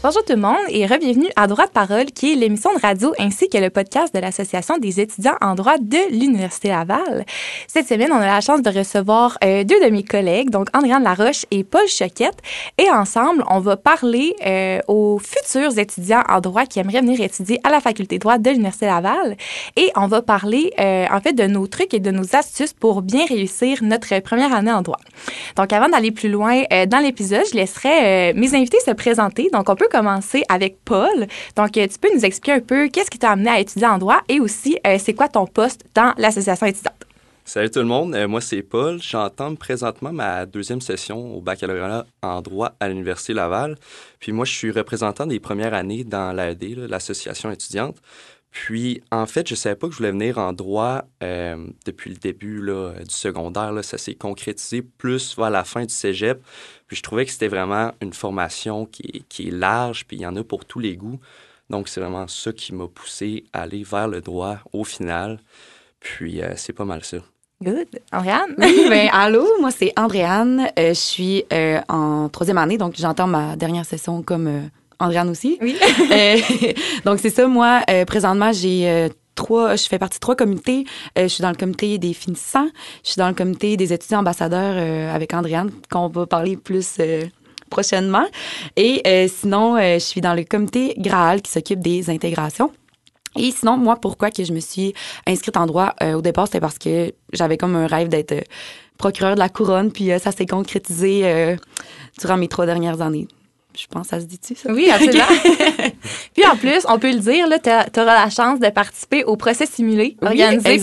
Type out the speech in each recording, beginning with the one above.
Bonjour tout le monde et re-bienvenue à Droit de parole, qui est l'émission de radio ainsi que le podcast de l'Association des étudiants en droit de l'Université Laval. Cette semaine, on a la chance de recevoir deux de mes collègues, donc Andréane Laroche et Paul Choquette. Et ensemble, on va parler aux futurs étudiants en droit qui aimeraient venir étudier à la Faculté de droit de l'Université Laval. Et on va parler en fait de nos trucs et de nos astuces pour bien réussir notre première année en droit. Donc avant d'aller plus loin dans l'épisode, je laisserai mes invités se présenter. Donc on peut commencer avec Paul. Donc, tu peux nous expliquer un peu qu'est-ce qui t'a amené à étudier en droit et aussi, c'est quoi ton poste dans l'association étudiante? Salut tout le monde, moi c'est Paul. J'entame présentement ma deuxième session au baccalauréat en droit à l'Université Laval. Puis moi, je suis représentant des premières années dans l'AED, l'association étudiante. Puis, en fait, je ne savais pas que je voulais venir en droit depuis le début du secondaire. Ça s'est concrétisé plus vers la fin du cégep. Puis, je trouvais que c'était vraiment une formation qui est large, puis il y en a pour tous les goûts. Donc, c'est vraiment ça qui m'a poussé à aller vers le droit au final. Puis, c'est pas mal ça. Good. Andréane? Oui, bien, allô, moi, c'est Andréane. Je suis en troisième année, donc j'entends ma dernière session comme... Andréane aussi. Oui. Donc, c'est ça. Moi, présentement, je fais partie de 3 comités. Je suis dans le comité des finissants. Je suis dans le comité des étudiants ambassadeurs avec Andréane, qu'on va parler plus prochainement. Et sinon, je suis dans le comité Graal qui s'occupe des intégrations. Et sinon, moi, pourquoi que je me suis inscrite en droit au départ, c'était parce que j'avais comme un rêve d'être procureure de la couronne, puis ça s'est concrétisé durant mes 3 dernières années. Je pense que ça se dit-tu, ça? Oui, absolument. Puis en plus, on peut le dire, tu auras la chance de participer au procès simulé organisé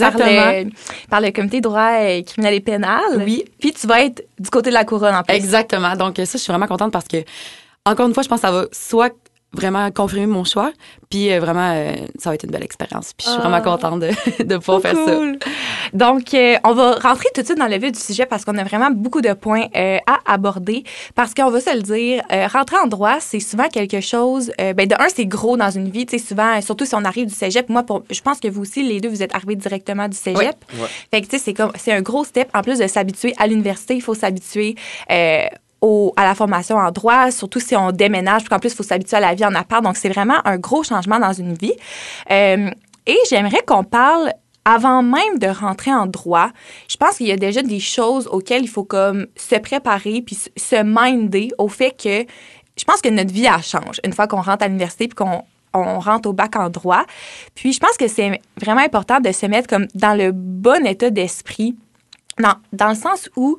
par le comité de droit criminel et pénal. Oui. Puis tu vas être du côté de la couronne en plus. Exactement. Donc ça, je suis vraiment contente parce que, encore une fois, je pense que ça va soit vraiment confirmer mon choix, puis vraiment, ça va être une belle expérience. Puis je suis vraiment contente de pouvoir faire ça. Donc, on va rentrer tout de suite dans le vif du sujet parce qu'on a vraiment beaucoup de points à aborder. Parce qu'on va se le dire, rentrer en droit, c'est souvent quelque chose... de un, c'est gros dans une vie. Tu sais, souvent, surtout si on arrive du cégep. Moi, je pense que vous aussi, les deux, vous êtes arrivés directement du cégep. Ouais. Fait que, tu sais, c'est un gros step. En plus de s'habituer à l'université, il faut s'habituer... à la formation en droit, surtout si on déménage, puis qu'en plus, il faut s'habituer à la vie en appart. Donc, c'est vraiment un gros changement dans une vie. Et j'aimerais qu'on parle, avant même de rentrer en droit, je pense qu'il y a déjà des choses auxquelles il faut comme se préparer puis se minder au fait que je pense que notre vie, elle change une fois qu'on rentre à l'université puis qu'on rentre au bac en droit. Puis, je pense que c'est vraiment important de se mettre comme dans le bon état d'esprit, dans le sens où...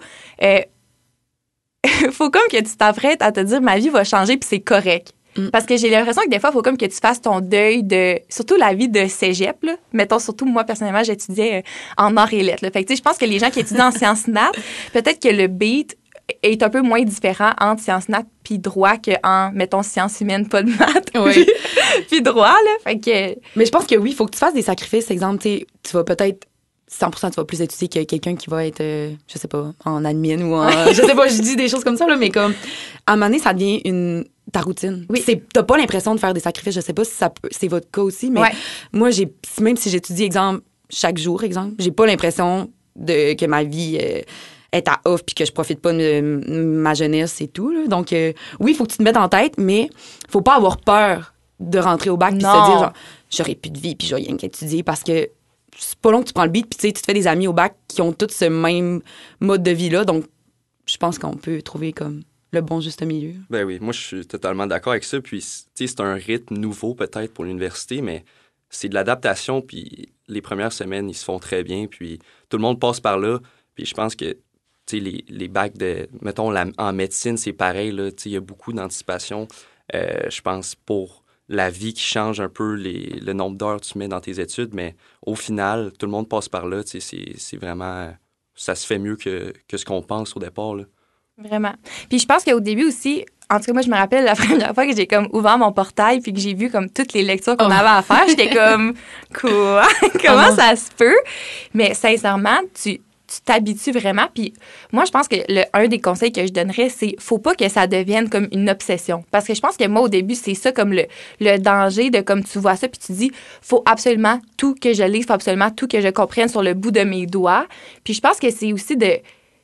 faut comme que tu t'apprêtes à te dire ma vie va changer puis c'est correct. Parce que j'ai l'impression que des fois, il faut comme que tu fasses ton deuil de... Surtout la vie de cégep, là. Mettons, surtout, moi, personnellement, j'étudiais en arts et lettres. Là. Fait que, tu sais, je pense que les gens qui étudient en sciences nat, peut-être que le beat est un peu moins différent entre sciences nat puis droit qu'en, mettons, sciences humaines, pas de maths. Oui. Puis droit, là. Fait que... Mais je pense que oui, il faut que tu fasses des sacrifices. Exemple, tu vas peut-être... 100% tu vas plus étudier que quelqu'un qui va être, je sais pas, en admin ou en... je sais pas, je dis des choses comme ça, là, mais comme, à un moment donné, ça devient ta routine. Oui. T'as pas l'impression de faire des sacrifices. Je sais pas si c'est votre cas aussi, mais moi, même si j'étudie, exemple, chaque jour, j'ai pas l'impression que ma vie est à off puis que je profite pas de ma jeunesse et tout. Là. Donc, oui, il faut que tu te mettes en tête, mais faut pas avoir peur de rentrer au bac puis se dire, genre, j'aurai plus de vie puis je vais rien qu'étudier parce que c'est pas long que tu prends le beat, puis tu sais, tu te fais des amis au bac qui ont tous ce même mode de vie-là. Donc, je pense qu'on peut trouver comme le bon juste milieu. Ben oui, moi, je suis totalement d'accord avec ça. Puis, tu sais, c'est un rythme nouveau peut-être pour l'université, mais c'est de l'adaptation. Puis, les premières semaines, ils se font très bien. Puis, tout le monde passe par là. Puis, je pense que, tu sais, les bacs de... Mettons, en médecine, c'est pareil, là. Tu sais, il y a beaucoup d'anticipation, je pense, pour... la vie qui change un peu le nombre d'heures que tu mets dans tes études, mais au final, tout le monde passe par là. Tu sais, c'est vraiment... Ça se fait mieux que ce qu'on pense au départ, là. Vraiment. Puis je pense qu'au début aussi, en tout cas, moi, je me rappelle la première fois que j'ai comme ouvert mon portail puis que j'ai vu comme toutes les lectures qu'on avait à faire, j'étais comme, quoi? Comment ça se peut? Mais sincèrement, tu t'habitues vraiment. Puis moi, je pense que un des conseils que je donnerais, c'est faut pas que ça devienne comme une obsession. Parce que je pense que moi, au début, c'est ça comme le danger de comme tu vois ça puis tu dis, faut absolument tout que je lise, faut absolument tout que je comprenne sur le bout de mes doigts. Puis je pense que c'est aussi de...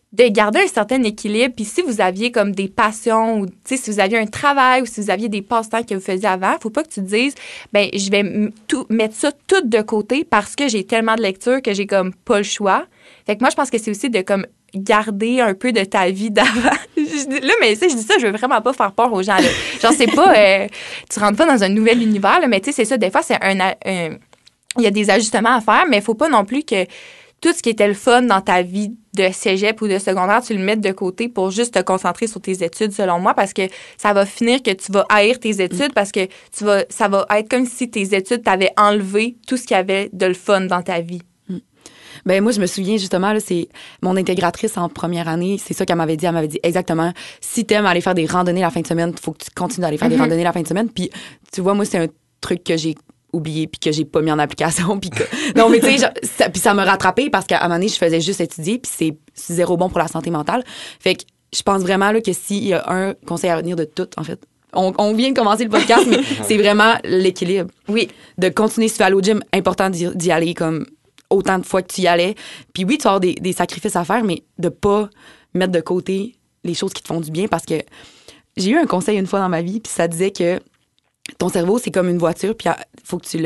de garder un certain équilibre. Puis si vous aviez comme des passions ou si vous aviez un travail ou si vous aviez des passe-temps que vous faisiez avant, faut pas que tu te dises, ben je vais mettre ça tout de côté parce que j'ai tellement de lecture que j'ai comme pas le choix. Fait que moi, je pense que c'est aussi de comme garder un peu de ta vie d'avant. Là, mais tu sais, je dis ça, je veux vraiment pas faire peur aux gens. Là. Genre, c'est pas... tu rentres pas dans un nouvel univers, là, mais tu sais, c'est ça. Des fois, c'est il y a des ajustements à faire, mais il faut pas non plus que tout ce qui était le fun dans ta vie de cégep ou de secondaire, tu le mettes de côté pour juste te concentrer sur tes études, selon moi, parce que ça va finir que tu vas haïr tes études parce que ça va être comme si tes études t'avaient enlevé tout ce qu'il y avait de le fun dans ta vie. Ben moi, je me souviens justement, là, c'est mon intégratrice en première année, c'est ça qu'elle m'avait dit. Elle m'avait dit exactement, si t'aimes aller faire des randonnées la fin de semaine, il faut que tu continues d'aller faire des randonnées la fin de semaine. Puis, tu vois, moi, c'est un truc que j'ai oublié puis que j'ai pas mis en application puis que non mais tu sais puis ça m'a rattrapé parce qu'à un moment donné je faisais juste étudier puis c'est zéro bon pour la santé mentale. Fait que je pense vraiment là que s'il y a un conseil à retenir de tout en fait, on vient de commencer le podcast mais c'est vraiment l'équilibre. Oui, de continuer si tu vas aller au gym, important d'y aller comme autant de fois que tu y allais. Puis oui, tu vas avoir des sacrifices à faire mais de pas mettre de côté les choses qui te font du bien parce que j'ai eu un conseil une fois dans ma vie puis ça disait que ton cerveau, c'est comme une voiture, puis faut que tu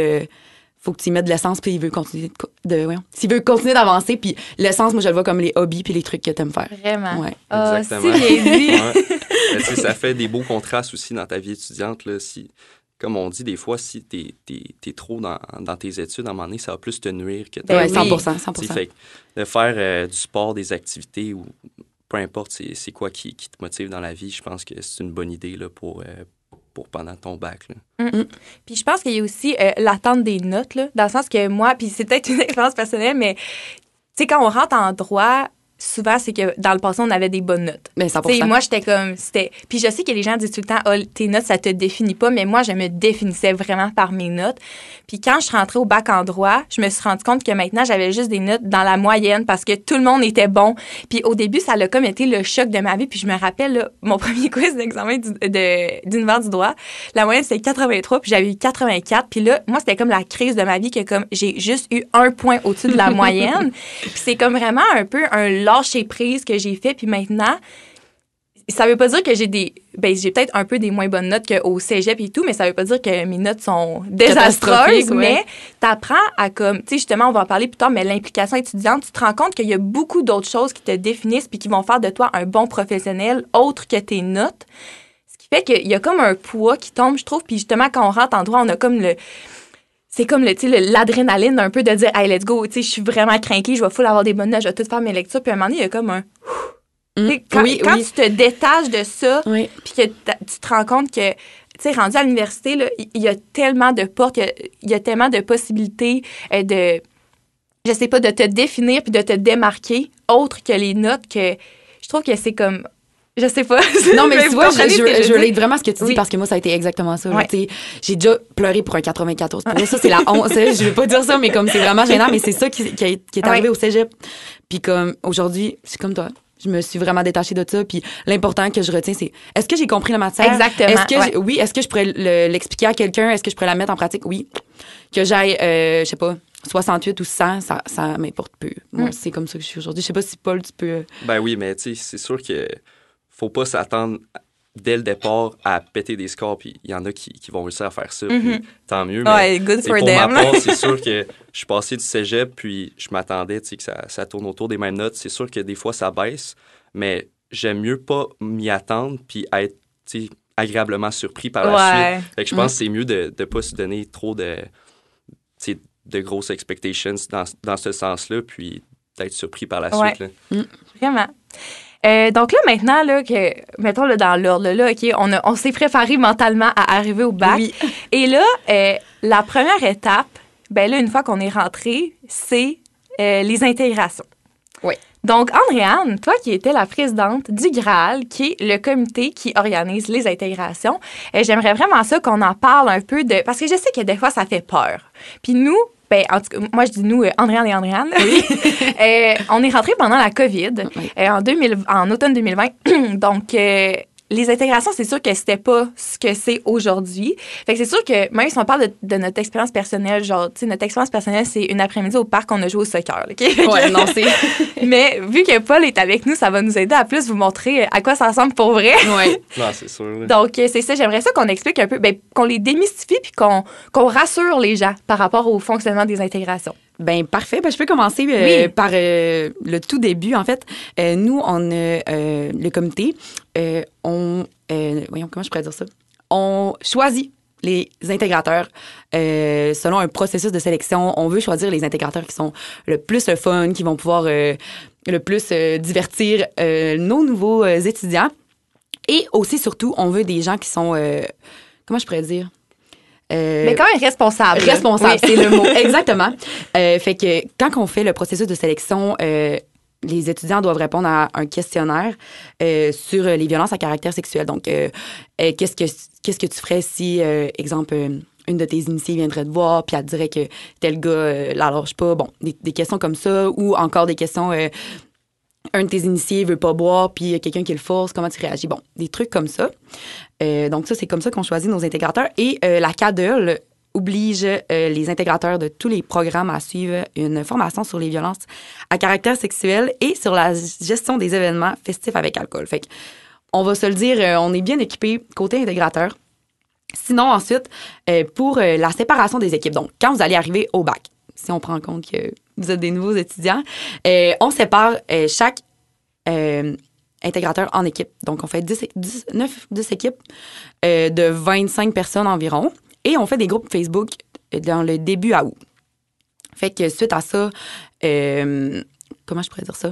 y mettes de l'essence, puis il veut continuer s'il veut continuer d'avancer, puis l'essence, moi, je le vois comme les hobbies, puis les trucs que t'aimes faire. Vraiment. Ouais. Exactement. Si bien dit. Ouais. Ça fait des beaux contrastes aussi dans ta vie étudiante, là. Comme on dit, des fois, si t'es trop dans tes études, à un moment donné, ça va plus te nuire que ouais, 100%. Fait que de faire du sport, des activités, ou peu importe c'est quoi qui te motive dans la vie, je pense que c'est une bonne idée là, pour pendant ton bac. Là. Puis je pense qu'il y a aussi l'attente des notes, là, dans le sens que moi, puis c'est peut-être une expérience personnelle, mais tu sais, quand on rentre en droit, souvent, c'est que dans le passé, on avait des bonnes notes. Ben, 100%. T'sais, moi, puis je sais que les gens disent tout le temps, oh, tes notes, ça te définit pas, mais moi, je me définissais vraiment par mes notes. Puis quand je suis rentrée au bac en droit, je me suis rendu compte que maintenant, j'avais juste des notes dans la moyenne parce que tout le monde était bon. Puis au début, ça a comme été le choc de ma vie. Puis je me rappelle, là, mon premier quiz d'examen d'univers du droit, la moyenne, c'était 83, puis j'avais eu 84. Puis là, moi, c'était comme la crise de ma vie que comme j'ai juste eu 1 point au-dessus de la moyenne. Puis c'est comme vraiment un peu un lâcher prise que j'ai fait. Puis maintenant, ça veut pas dire que j'ai j'ai peut-être un peu des moins bonnes notes qu'au cégep et tout, mais ça veut pas dire que mes notes sont désastreuses, mais t'apprends à comme, tu sais, justement, on va en parler plus tard, mais l'implication étudiante, tu te rends compte qu'il y a beaucoup d'autres choses qui te définissent puis qui vont faire de toi un bon professionnel autre que tes notes. Ce qui fait qu'il y a comme un poids qui tombe, je trouve, puis justement, quand on rentre en droit, on a comme c'est comme l'adrénaline un peu de dire, hey, let's go, tu sais, je suis vraiment craquée, je vais full avoir des bonnes notes, je vais tout faire mes lectures, puis à un moment donné, il y a comme un quand tu te détaches de ça, puis que tu te rends compte que, tu sais, rendu à l'université, là, il y a tellement de portes, il y a tellement de possibilités je sais pas, de te définir puis de te démarquer autre que les notes que je trouve que c'est comme, je sais pas. Non, mais tu vois, je relate vraiment ce que tu dis parce que moi, ça a été exactement ça. Ouais. J'ai déjà pleuré pour un 94. Pour moi, ça, c'est la honte. Je vais pas dire ça, mais comme c'est vraiment gênant, mais c'est ça qui est arrivé au cégep. Puis comme aujourd'hui, c'est comme toi. Je me suis vraiment détachée de ça. Puis l'important que je retiens, c'est est-ce que j'ai compris la matière? Exactement. Est-ce que je pourrais l'expliquer à quelqu'un? Est-ce que je pourrais la mettre en pratique? Oui. Que j'aille, je sais pas, 68 ou 100, ça m'importe peu. Moi, c'est comme ça que je suis aujourd'hui. Je sais pas si Paul, tu peux... Ben oui, mais tu sais, c'est sûr que faut pas s'attendre dès le départ à péter des scores, puis il y en a qui vont réussir à faire ça, puis tant mieux. Mais good for pour them. ma part, c'est sûr que je suis passé du cégep, puis je m'attendais que ça tourne autour des mêmes notes. C'est sûr que des fois, ça baisse, mais j'aime mieux pas m'y attendre, puis être agréablement surpris par la suite. Fait que je pense que c'est mieux de ne pas se donner trop de grosses expectations dans ce sens-là, puis d'être surpris par la suite. Là. Vraiment. Donc là, maintenant, là, mettons là, dans l'ordre, là, OK, on s'est préparé mentalement à arriver au bac. Oui. Et là, la première étape, ben là, une fois qu'on est rentré, c'est les intégrations. Oui. Donc, Andréane, toi qui étais la présidente du GRAAL, qui est le comité qui organise les intégrations, j'aimerais vraiment ça qu'on en parle un peu parce que je sais que des fois, ça fait peur. Puis nous, ben, en tout cas, moi, je dis nous, Andréane et Andréane. Oui. On est rentrés pendant la COVID, en automne 2020. Donc, les intégrations, c'est sûr que c'était pas ce que c'est aujourd'hui. Fait que c'est sûr que même si on parle de notre expérience personnelle, genre, tu sais, notre expérience personnelle, c'est une après-midi au parc, on a joué au soccer, OK? Ouais, non, c'est... Mais vu que Paul est avec nous, ça va nous aider à plus vous montrer à quoi ça ressemble pour vrai. Ouais. Non, c'est sûr. Là. Donc, c'est ça. J'aimerais ça qu'on explique un peu, ben, qu'on les démystifie puis qu'on rassure les gens par rapport au fonctionnement des intégrations. Ben parfait. Ben, je peux commencer par le tout début. En fait, nous, on a le comité. Voyons, comment je pourrais dire ça? On choisit les intégrateurs selon un processus de sélection. On veut choisir les intégrateurs qui sont le plus le fun, qui vont pouvoir le plus divertir nos nouveaux étudiants. Et aussi, surtout, on veut des gens qui sont... comment je pourrais dire? Mais quand même responsable. Responsable, oui. c'est le mot. Exactement. Fait que quand on fait le processus de sélection, les étudiants doivent répondre à un questionnaire sur les violences à caractère sexuel. Donc, qu'est-ce que tu ferais si, exemple, une de tes initiées viendrait te voir puis elle te dirait que tel gars la lâche pas. Bon, des questions comme ça ou encore des questions... un de tes initiés veut pas boire, puis quelqu'un qui le force, comment tu réagis? Bon, des trucs comme ça. Donc ça, c'est comme ça qu'on choisit nos intégrateurs. Et la CADEL oblige les intégrateurs de tous les programmes à suivre une formation sur les violences à caractère sexuel et sur la gestion des événements festifs avec alcool. Fait que, on va se le dire, on est bien équipé côté intégrateur. Sinon, ensuite, pour la séparation des équipes. Donc, quand vous allez arriver au bac, si on prend en compte que vous êtes des nouveaux étudiants, on sépare chaque intégrateur en équipe. Donc, on fait 10 équipes de 25 personnes environ et on fait des groupes Facebook dans le début à août. Fait que suite à ça, comment je pourrais dire ça?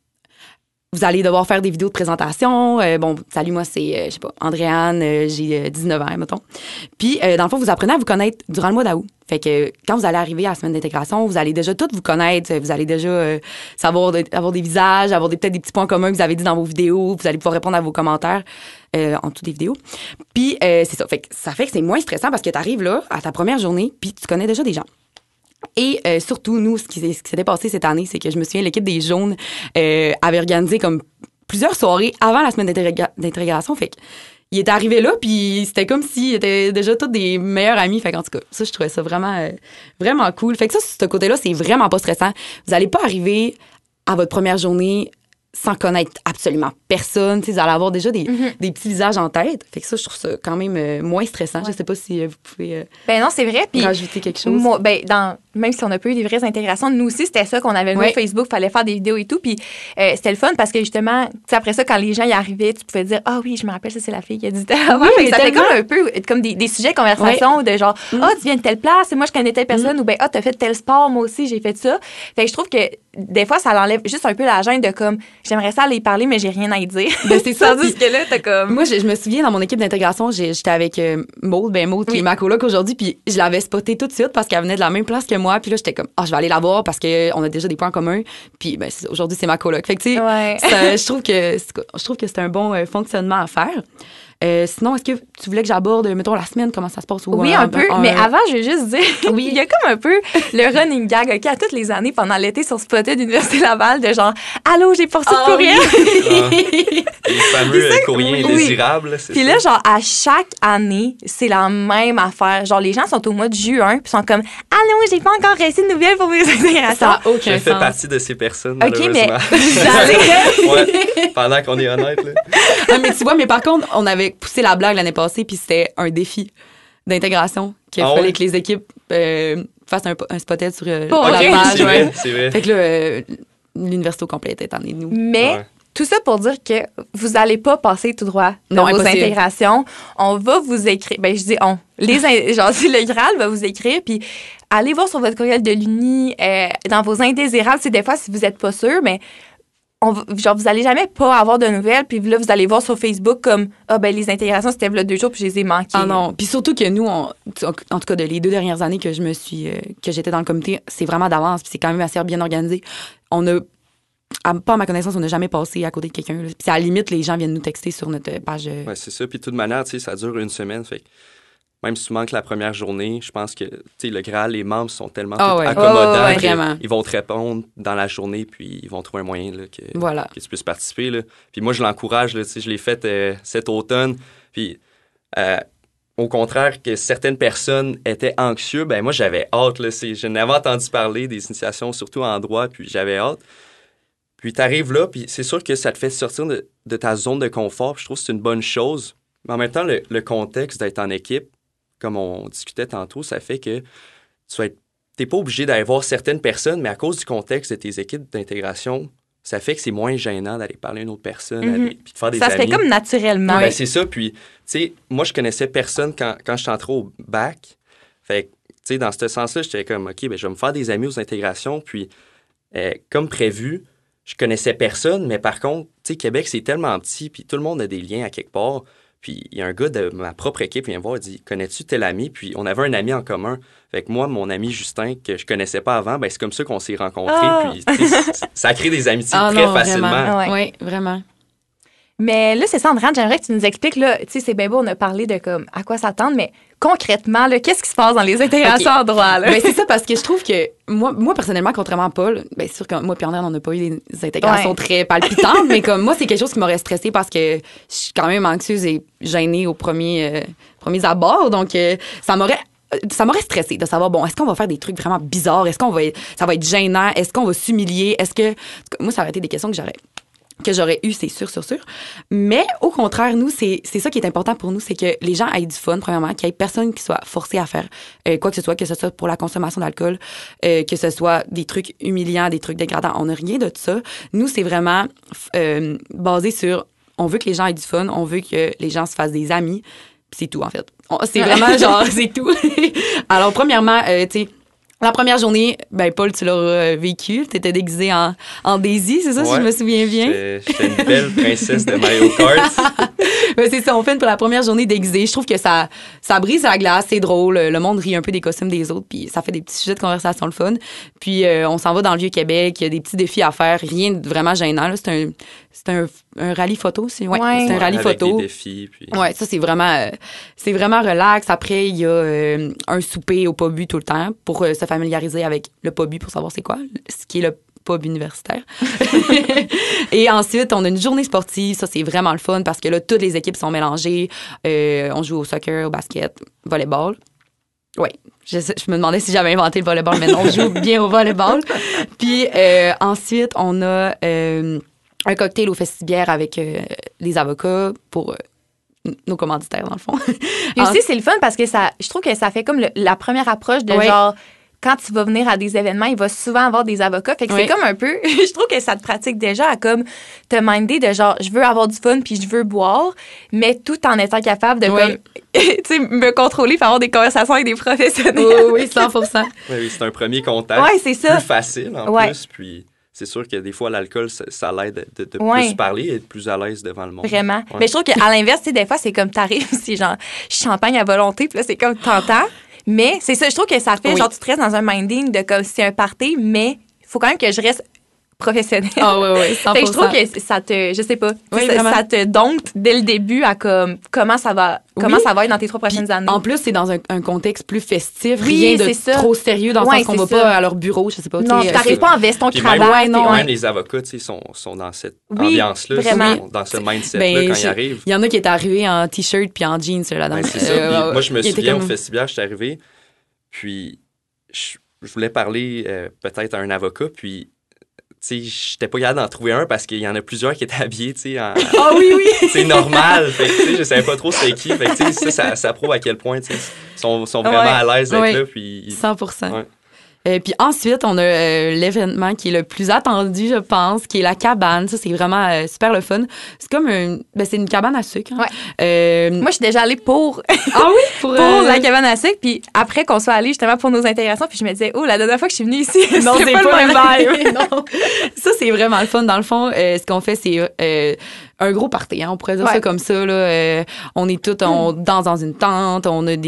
Vous allez devoir faire des vidéos de présentation. Bon, salut, moi, c'est, je sais pas, Andréane, j'ai 19 ans, mettons. Puis, dans le fond, vous apprenez à vous connaître durant le mois d'août. Fait que quand vous allez arriver à la semaine d'intégration, vous allez déjà toutes vous connaître. Vous allez déjà savoir avoir des visages, avoir peut-être des petits points communs que vous avez dit dans vos vidéos. Vous allez pouvoir répondre à vos commentaires en dessous des vidéos. Puis, c'est ça. Fait que c'est moins stressant parce que tu arrives là, à ta première journée, puis tu connais déjà des gens. Et surtout, nous, ce qui s'était passé cette année, c'est que je me souviens, l'équipe des Jaunes avait organisé comme plusieurs soirées avant la semaine d'intégration. Fait qu'il est arrivé là, puis c'était comme s'ils étaient déjà tous des meilleurs amis. Fait qu'en tout cas, ça, je trouvais ça vraiment, vraiment cool. Fait que ça, sur ce côté-là, c'est vraiment pas stressant. Vous n'allez pas arriver à votre première journée sans connaître absolument personne. T'sais, vous allez avoir déjà des petits visages en tête. Fait que ça, je trouve ça quand même moins stressant. Ouais. Je sais pas si vous pouvez ben non, c'est vrai. Puis rajouter quelque chose. Moi, même si on a pas eu des vraies intégrations, nous aussi, c'était ça qu'on avait le Facebook, fallait faire des vidéos et tout. Puis c'était le fun parce que justement, après ça, quand les gens y arrivaient, tu pouvais dire « Ah oui, je me rappelle, ça, c'est la fille qui a dit avant. » Ça fait comme un peu comme des sujets de conversation de genre « Ah, tu viens de telle place, et moi, je connais telle personne. » Ou « Ben, ah, t'as fait tel sport, moi aussi, j'ai fait ça. » Fait que je trouve que des fois, ça l'enlève juste un peu la gêne de comme « J'aimerais ça aller y parler, mais j'ai rien à y dire. » Ben, c'est ça. Tandis que là, t'as comme... Moi, je me souviens, dans mon équipe d'intégration, j'étais avec Maude, qui est ma coloc aujourd'hui, puis je l'avais spotée tout de suite parce qu'elle venait de la même place que moi. Puis là, j'étais comme, je vais aller la voir parce qu'on a déjà des points communs. Puis aujourd'hui, c'est ma coloc. Fait que, tu sais, je trouve que c'est un bon fonctionnement à faire. Sinon, est-ce que tu voulais que j'aborde, mettons, la semaine, comment ça se passe? Oui, un peu. Mais avant, je veux juste dire, il y a comme un peu le running gag, OK, à toutes les années, pendant l'été, sur Spotted d'Université Laval, de genre, allô, j'ai poursu le courriel. Les fameux courriers indésirables. Puis là, genre, à chaque année, c'est la même affaire. Genre, les gens sont au mois de juin, puis sont comme, allô, j'ai pas encore reçu de nouvelles pour mes intégrations. Ça n'a aucun sens. Je fais partie de ces personnes, OK, mais vous allez... pendant qu'on est honnête, là. Mais tu vois, par contre, on avait poussé la blague l'année passée, puis c'était un défi d'intégration qu'il fallait que les équipes fassent un spotted sur la page. C'est vrai. Fait que là, l'université au complet était en de nous. Mais tout ça pour dire que vous n'allez pas passer tout droit dans vos intégrations. On va vous écrire. Ben, je dis on. Le Graal va vous écrire, puis allez voir sur votre courriel de l'Uni, dans vos indésirables. C'est des fois, si vous n'êtes pas sûr, mais vous allez jamais pas avoir de nouvelles, puis là, vous allez voir sur Facebook comme, les intégrations, c'était là 2 jours, puis je les ai manquées. Ah non. Puis surtout que nous, en tout cas, les 2 dernières années que j'étais dans le comité, c'est vraiment d'avance, puis c'est quand même assez bien organisé. On a, pas à ma connaissance, on n'a jamais passé à côté de quelqu'un. Puis à la limite, les gens viennent nous texter sur notre page. Oui, c'est ça. Puis de toute manière, tu sais, ça dure 1 semaine, fait même si tu manques la première journée, je pense que, tu sais, le Graal, les membres sont tellement ouais. accommodants vraiment. qu'ils vont te répondre dans la journée, puis ils vont trouver un moyen là, que tu puisses participer. Là. Puis moi, je l'encourage, là, tu sais, je l'ai fait cet automne, puis au contraire que certaines personnes étaient anxieuses, ben moi, j'avais hâte. Là, je n'avais entendu parler des initiations, surtout en droit, puis j'avais hâte. Puis tu arrives là, puis c'est sûr que ça te fait sortir de ta zone de confort, puis je trouve que c'est une bonne chose. Mais en même temps, le contexte d'être en équipe, comme on discutait tantôt, ça fait que t'es pas obligé d'aller voir certaines personnes, mais à cause du contexte de tes équipes d'intégration, ça fait que c'est moins gênant d'aller parler à une autre personne, puis de faire des amis. Ça se fait comme naturellement. Ben, c'est ça. Puis, tu sais, moi, je connaissais personne quand je suis entré au bac. Fait que, tu sais, dans ce sens-là, j'étais comme, OK, ben, je vais me faire des amis aux intégrations. Puis, comme prévu, je connaissais personne, mais par contre, tu sais, Québec, c'est tellement petit, puis tout le monde a des liens à quelque part. Puis il y a un gars de ma propre équipe qui vient me voir et dit « Connais-tu tel ami? » Puis on avait un ami en commun. Fait que moi, mon ami Justin, que je connaissais pas avant, ben c'est comme ça qu'on s'est rencontrés. Puis ça crée des amitiés très facilement. Vraiment. Oui, vraiment. Mais là, c'est ça, Andréane, j'aimerais que tu nous expliques, là, tu sais, c'est bien beau, on a parlé de comme à quoi s'attendre, mais concrètement, là, qu'est-ce qui se passe dans les intégrations en droit, là? Ben, c'est ça, parce que je trouve que moi personnellement, contrairement à Paul, ben, c'est sûr que moi et Andréane, on n'a pas eu des intégrations très palpitantes, mais comme moi, c'est quelque chose qui m'aurait stressée parce que je suis quand même anxieuse et gênée aux premiers abords, donc ça m'aurait stressée de savoir, bon, est-ce qu'on va faire des trucs vraiment bizarres? Est-ce ça va être gênant? Est-ce qu'on va s'humilier? Moi, ça aurait été des questions que j'aurais eu, c'est sûr. Mais au contraire, nous, c'est ça qui est important pour nous, c'est que les gens aient du fun, premièrement, qu'il y ait personne qui soit forcé à faire quoi que ce soit pour la consommation d'alcool, que ce soit des trucs humiliants, des trucs dégradants. On n'a rien de ça. Nous, c'est vraiment basé sur, on veut que les gens aient du fun, on veut que les gens se fassent des amis, puis c'est tout, en fait. C'est vraiment genre, c'est tout. Alors, premièrement, tu sais, la première journée, ben Paul, tu l'as vécu. Tu étais déguisé en Daisy, c'est ça, si je me souviens bien? J'étais une belle princesse de Mario Kart. Ben, c'est ça, on fait pour la première journée déguisée. Je trouve que ça brise la glace, c'est drôle. Le monde rit un peu des costumes des autres, puis ça fait des petits sujets de conversation le fun. Puis on s'en va dans le Vieux-Québec, il y a des petits défis à faire, rien de vraiment gênant. Là. C'est un rallye photo, c'est un rallye photo. Avec des défis. Puis... Ouais, ça c'est vraiment relax. Après, il y a un souper au pub tout le temps pour se familiariser avec le pub pour savoir c'est quoi, ce qui est le pub universitaire. Et ensuite, on a une journée sportive. Ça, c'est vraiment le fun parce que là, toutes les équipes sont mélangées. On joue au soccer, au basket, volleyball. Oui, je me demandais si j'avais inventé le volleyball, mais non, on joue bien au volleyball. Puis ensuite, on a un cocktail au Festibière avec les avocats pour nos commanditaires, dans le fond. Puis aussi, c'est le fun parce que je trouve que ça fait comme la première approche de genre... Quand tu vas venir à des événements, il va souvent avoir des avocats. Fait que c'est comme un peu... Je trouve que ça te pratique déjà à comme te minder de genre, je veux avoir du fun puis je veux boire, mais tout en étant capable de comme, tu sais, me contrôler puis avoir des conversations avec des professionnels. Oui, 100%. Oui, c'est un premier contact. Oui, c'est ça. Plus facile en plus. Puis c'est sûr que des fois, l'alcool, ça l'aide de plus parler et être plus à l'aise devant le monde. Vraiment. Ouais. Mais je trouve qu'à l'inverse, tu sais, des fois, c'est comme t'arrives, c'est genre champagne à volonté, puis là, c'est comme t'entends. Mais c'est ça, je trouve que ça fait, genre, tu te restes dans un minding de comme si c'est un party, mais il faut quand même que je reste professionnelle. Ah oui, 100%. Fait que je trouve que ça te, je sais pas, ça te dompte dès le début à comme comment ça va être dans tes 3 prochaines années. En plus, c'est dans un contexte plus festif, rien de trop sérieux dans le sens qu'on va pas à leur bureau, je sais pas. Non, t'arrives pas en veston cravate. Même les avocats, tu sais, sont dans cette ambiance-là, sont dans ce mindset-là quand ils arrivent. Il y en a qui étaient arrivés en t-shirt puis en jeans là-dedans. C'est ça. Moi, je me souviens au festival, je suis arrivé, puis je voulais parler peut-être à un avocat, puis tu sais, j'étais pas capable d'en trouver un parce qu'il y en a plusieurs qui étaient habillés, tu sais, en... Ah oui! C'est normal. Fait que, tu sais, je savais pas trop c'est qui. Fait que, tu sais, ça prouve à quel point, tu sais, ils sont vraiment à l'aise d'être là. Puis... 100%. Puis ensuite, on a l'événement qui est le plus attendu, je pense, qui est la cabane. Ça, c'est vraiment super le fun. C'est comme c'est une cabane à sucre. Hein. Ouais. Moi, je suis déjà allée pour... Ah oui? pour la cabane à sucre. Puis après qu'on soit allé justement pour nos intégrations, puis je me disais, la dernière fois que je suis venue ici, non, c'est pas le même. Non. Ça, c'est vraiment le fun. Dans le fond, ce qu'on fait, c'est... un gros party, hein, on pourrait dire ça comme ça. Là. On est tous, on danse dans une tente, on a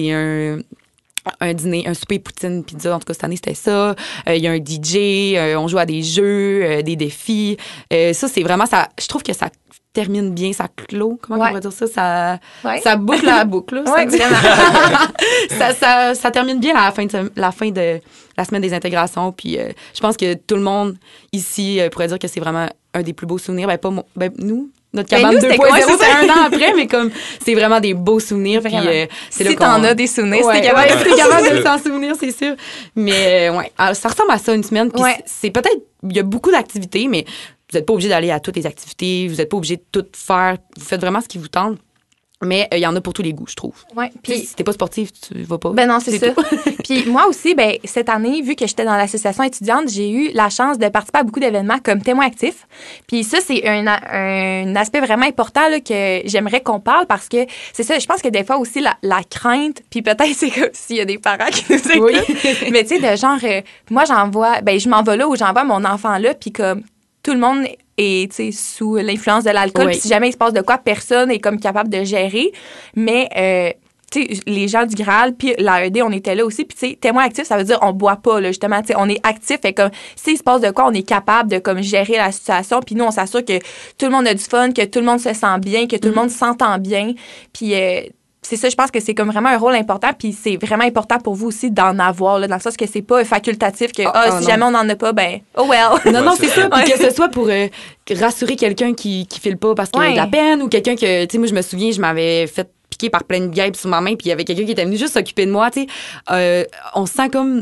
un dîner, un souper poutine pizza, en tout cas cette année c'était ça. Il y a un DJ, on joue à des jeux, des défis. Ça c'est vraiment ça. Je trouve que ça termine bien, ça clôt. Comment on va dire ça? Ça boucle la boucle. Oui, vraiment. ça termine bien à la fin de la semaine des intégrations. Puis je pense que tout le monde ici pourrait dire que c'est vraiment un des plus beaux souvenirs. Nous, notre cabane 2.0, c'est un an après, mais comme c'est vraiment des beaux souvenirs. Puis, c'est si t'en as des souvenirs, c'est capable de s'en souvenir, c'est sûr. Mais alors, ça ressemble à ça une semaine. Puis c'est peut-être, il y a beaucoup d'activités, mais vous n'êtes pas obligé d'aller à toutes les activités, vous n'êtes pas obligé de tout faire. Vous faites vraiment ce qui vous tente. Mais il y en a pour tous les goûts, je trouve. Ouais, puis si t'es pas sportif, tu vas pas. Ben non, c'est ça. Puis moi aussi, cette année, vu que j'étais dans l'association étudiante, j'ai eu la chance de participer à beaucoup d'événements comme témoin actif. Puis ça, c'est un aspect vraiment important là, que j'aimerais qu'on parle parce que c'est ça, je pense que des fois aussi, la crainte, puis peut-être c'est comme s'il y a des parents qui nous écoutent, mais tu sais, de genre, moi, je m'en vais là où j'envoie mon enfant là, puis comme tout le monde est sous l'influence de l'alcool. Puis si jamais il se passe de quoi, personne est comme capable de gérer. Mais les gens du Graal, puis l'AED, on était là aussi. Puis témoin actif, ça veut dire on boit pas, là, justement. On est actif. Fait comme s'il se passe de quoi, on est capable de comme gérer la situation. Puis nous, on s'assure que tout le monde a du fun, que tout le monde se sent bien, que tout le monde s'entend bien. Puis c'est ça, je pense que c'est comme vraiment un rôle important, puis c'est vraiment important pour vous aussi d'en avoir, là, dans le sens que c'est pas facultatif, que si jamais on n'en a pas, oh well. Non, c'est ça, puis que ce soit pour rassurer quelqu'un qui file pas parce qu'il a de la peine, ou quelqu'un que, tu sais, moi, je me souviens, je m'avais fait piquer par plein de guêpes sur ma main, puis il y avait quelqu'un qui était venu juste s'occuper de moi, tu sais. On se sent comme,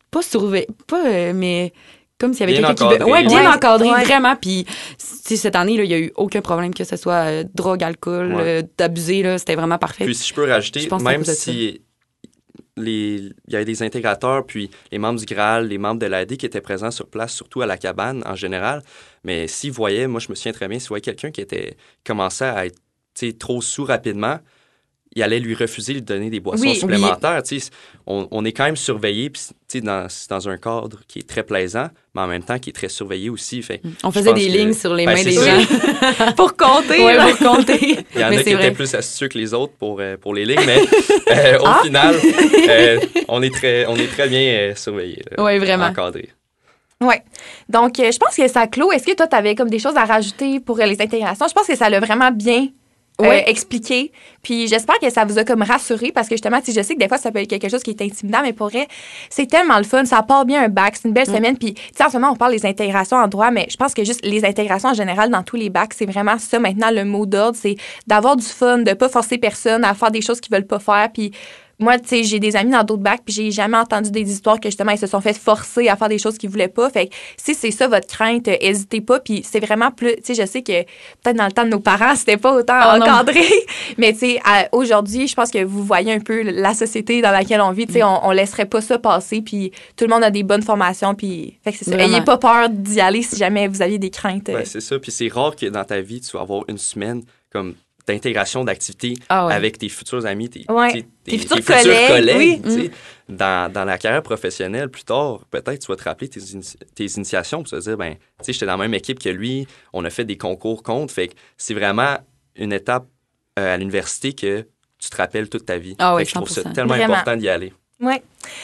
mais comme s'il y avait quelqu'un qui... bien encadré, vraiment. Puis, cette année, il n'y a eu aucun problème, que ce soit drogue, alcool, d'abuser, là, c'était vraiment parfait. Puis, si je peux rajouter, même si il y avait des intégrateurs, puis les membres du Graal, les membres de l'AD qui étaient présents sur place, surtout à la cabane en général, mais s'ils voyaient, moi, je me souviens très bien, s'ils voyaient quelqu'un qui commençait à être trop sous rapidement, il allait lui refuser de lui donner des boissons supplémentaires. Oui. On est quand même surveillé, puis c'est dans un cadre qui est très plaisant, mais en même temps qui est très surveillé aussi. Fait, on faisait des lignes sur les mains des gens. Pour compter. Oui, pour compter. Il y en a qui étaient plus astucieux que les autres pour les lignes, mais au final, on est très bien surveillé. Oui, vraiment. Encadré. Oui. Donc, je pense que ça clôt. Est-ce que toi, tu avais comme des choses à rajouter pour les intégrations? Je pense que ça l'a vraiment bien expliqué. Puis j'espère que ça vous a comme rassuré parce que justement, je sais que des fois, ça peut être quelque chose qui est intimidant, mais pour vrai, c'est tellement le fun. Ça part bien un bac. C'est une belle semaine. Puis, en ce moment, on parle des intégrations en droit, mais je pense que juste les intégrations en général dans tous les bacs, c'est vraiment ça maintenant le mot d'ordre. C'est d'avoir du fun, de pas forcer personne à faire des choses qu'ils veulent pas faire. Puis, moi, tu sais, j'ai des amis dans d'autres bacs, puis j'ai jamais entendu des histoires que, justement, ils se sont fait forcer à faire des choses qu'ils voulaient pas. Fait que si c'est ça votre crainte, hésitez pas. Puis c'est vraiment plus... Tu sais, je sais que peut-être dans le temps de nos parents, c'était pas autant encadré. Mais tu sais, aujourd'hui, je pense que vous voyez un peu la société dans laquelle on vit. Tu sais, on laisserait pas ça passer. Puis tout le monde a des bonnes formations. Puis fait que c'est ça. Ayez pas peur d'y aller si jamais vous aviez des craintes. Ouais, c'est ça. Puis c'est rare que dans ta vie, tu vas avoir une semaine d'intégration d'activités avec tes futurs amis, tes futurs collègues. Oui. Dans la carrière professionnelle, plus tard, peut-être tu vas te rappeler tes initiations pour te dire, j'étais dans la même équipe que lui, on a fait des concours contre. Fait que c'est vraiment une étape à l'université que tu te rappelles toute ta vie. Fait que je trouve ça tellement important d'y aller. Oui.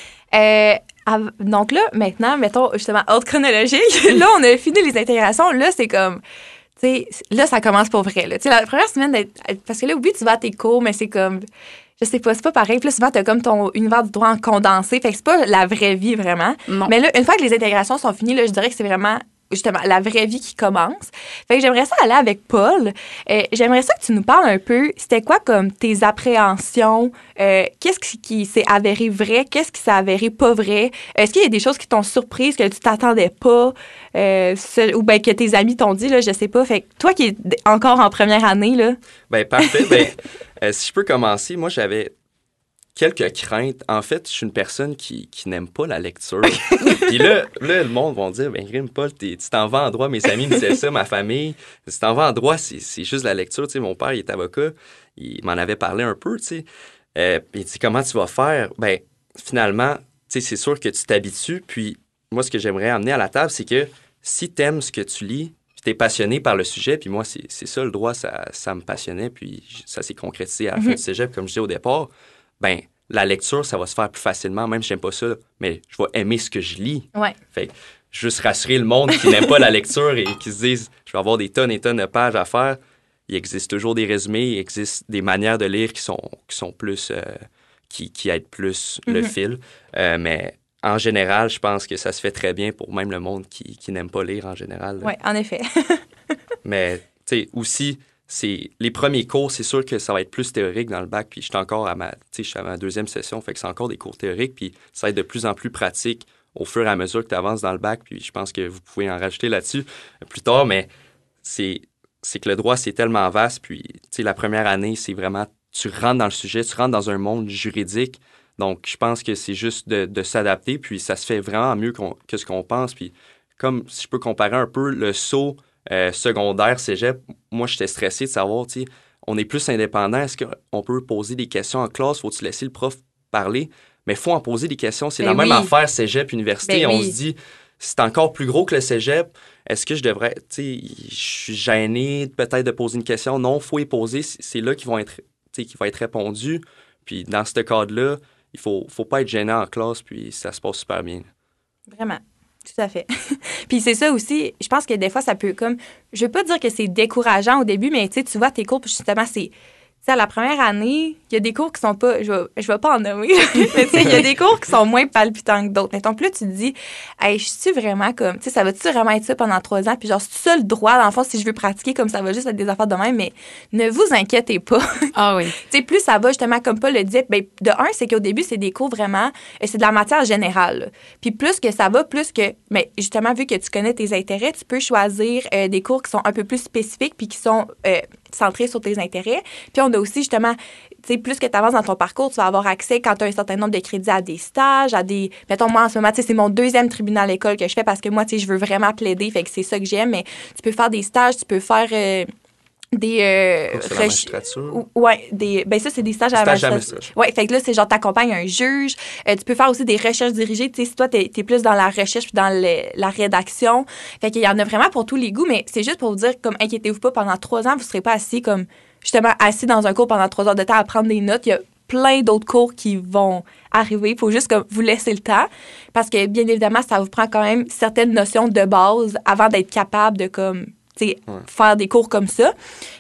Donc là, maintenant, mettons justement ordre chronologique. Là, on a fini les intégrations. Là, c'est comme... T'sais, là, ça commence pour vrai. Là. La première semaine, parce que là, oui, tu vas à tes cours, mais c'est comme, je sais pas, c'est pas pareil. Puis là, souvent, t'as comme ton univers du droit en condensé. Fait que c'est pas la vraie vie, vraiment. Non. Mais là, une fois que les intégrations sont finies, là, je dirais que c'est vraiment, justement, la vraie vie qui commence. Fait que j'aimerais ça aller avec Paul. J'aimerais ça que tu nous parles un peu, c'était quoi comme tes appréhensions? Qu'est-ce qui s'est avéré vrai? Qu'est-ce qui s'est avéré pas vrai? Est-ce qu'il y a des choses qui t'ont surprise, que tu t'attendais pas? Ou bien que tes amis t'ont dit, là, je sais pas. Fait que toi qui es encore en première année, là. Parfait. Si je peux commencer, moi, j'avais quelques craintes. En fait, je suis une personne qui n'aime pas la lecture. Puis là, le monde va dire, Grim, Paul, tu t'en vas en droit. Mes amis me disaient ça, ma famille. Si tu t'en vas en droit, c'est juste la lecture. Tu sais, mon père, il est avocat. Il m'en avait parlé un peu, tu sais. Il dit, comment tu vas faire? Finalement, tu sais, c'est sûr que tu t'habitues. Puis moi, ce que j'aimerais amener à la table, c'est que si tu aimes ce que tu lis, puis tu es passionné par le sujet, puis moi, c'est ça, le droit, ça me passionnait, puis ça s'est concrétisé à la fin du cégep, comme je disais au départ, la lecture, ça va se faire plus facilement, même si j'aime pas ça, mais je vais aimer ce que je lis. Ouais. Fait que juste rassurer le monde qui n'aime pas la lecture et qui se disent, je vais avoir des tonnes et tonnes de pages à faire, il existe toujours des résumés, il existe des manières de lire qui sont plus... qui aident plus le fil. Mais en général, je pense que ça se fait très bien pour même le monde qui n'aime pas lire en général. Oui, en effet. Mais, tu sais, aussi, les premiers cours, c'est sûr que ça va être plus théorique dans le bac. Puis je suis à ma deuxième session, fait que c'est encore des cours théoriques. Puis ça va être de plus en plus pratique au fur et à mesure que tu avances dans le bac. Puis je pense que vous pouvez en rajouter là-dessus plus tard. Mais c'est que le droit, c'est tellement vaste. Puis, tu sais, la première année, c'est vraiment, tu rentres dans le sujet, tu rentres dans un monde juridique. Donc, je pense que c'est juste de s'adapter, puis ça se fait vraiment mieux que ce qu'on pense. Puis, comme si je peux comparer un peu le saut secondaire, cégep, moi, j'étais stressé de savoir, tu sais, on est plus indépendant. Est-ce qu'on peut poser des questions en classe? Faut-tu laisser le prof parler? Mais il faut en poser des questions. C'est la même affaire cégep, université. On se dit, c'est encore plus gros que le cégep. Est-ce que je devrais, tu sais, je suis gêné peut-être de poser une question? Non, il faut y poser. C'est là qui va être répondu. Puis, dans ce cadre-là, il faut pas être gênant en classe, puis ça se passe super bien. Vraiment, tout à fait. Puis c'est ça aussi, je pense que des fois, ça peut comme... Je veux pas dire que c'est décourageant au début, mais tu vois, tes cours, justement, c'est... Tu sais, à la première année, il y a des cours qui sont pas... Je vais pas en nommer, mais tu sais, il y a des cours qui sont moins palpitants que d'autres. Mettons, plus là, tu te dis, hey, je suis vraiment comme... Tu sais, ça va-tu vraiment être ça pendant 3 ans? Puis genre, c'est ça le droit, dans le fond, si je veux pratiquer, comme ça va juste être des affaires de même, mais ne vous inquiétez pas. Ah oui. Tu sais, plus ça va, justement, comme Paul le disait, ben, de un, c'est qu'au début, c'est des cours vraiment... c'est de la matière générale. Là. Puis plus que ça va, plus que... Mais justement, vu que tu connais tes intérêts, tu peux choisir des cours qui sont un peu plus spécifiques puis qui sont... centré sur tes intérêts. Puis on a aussi, justement, tu sais, plus que tu avances dans ton parcours, tu vas avoir accès, quand tu as un certain nombre de crédits, à des stages, à des... Mettons, moi, en ce moment, tu sais, c'est mon 2e tribunal école que je fais parce que moi, tu sais, je veux vraiment plaider, fait que c'est ça que j'aime, mais tu peux faire des stages, tu peux faire... des magistrature. Ouais, ben ça c'est des stages à la magistrature. Ouais, fait que là c'est genre t'accompagnes un juge, tu peux faire aussi des recherches dirigées, tu sais si toi t'es plus dans la recherche puis dans la rédaction. Fait qu'il y en a vraiment pour tous les goûts, mais c'est juste pour vous dire comme inquiétez-vous pas, pendant 3 ans, vous serez pas assis comme justement assis dans un cours pendant 3 heures de temps à prendre des notes. Il y a plein d'autres cours qui vont arriver. Il faut juste comme vous laisser le temps parce que bien évidemment, ça vous prend quand même certaines notions de base avant d'être capable de comme faire des cours comme ça.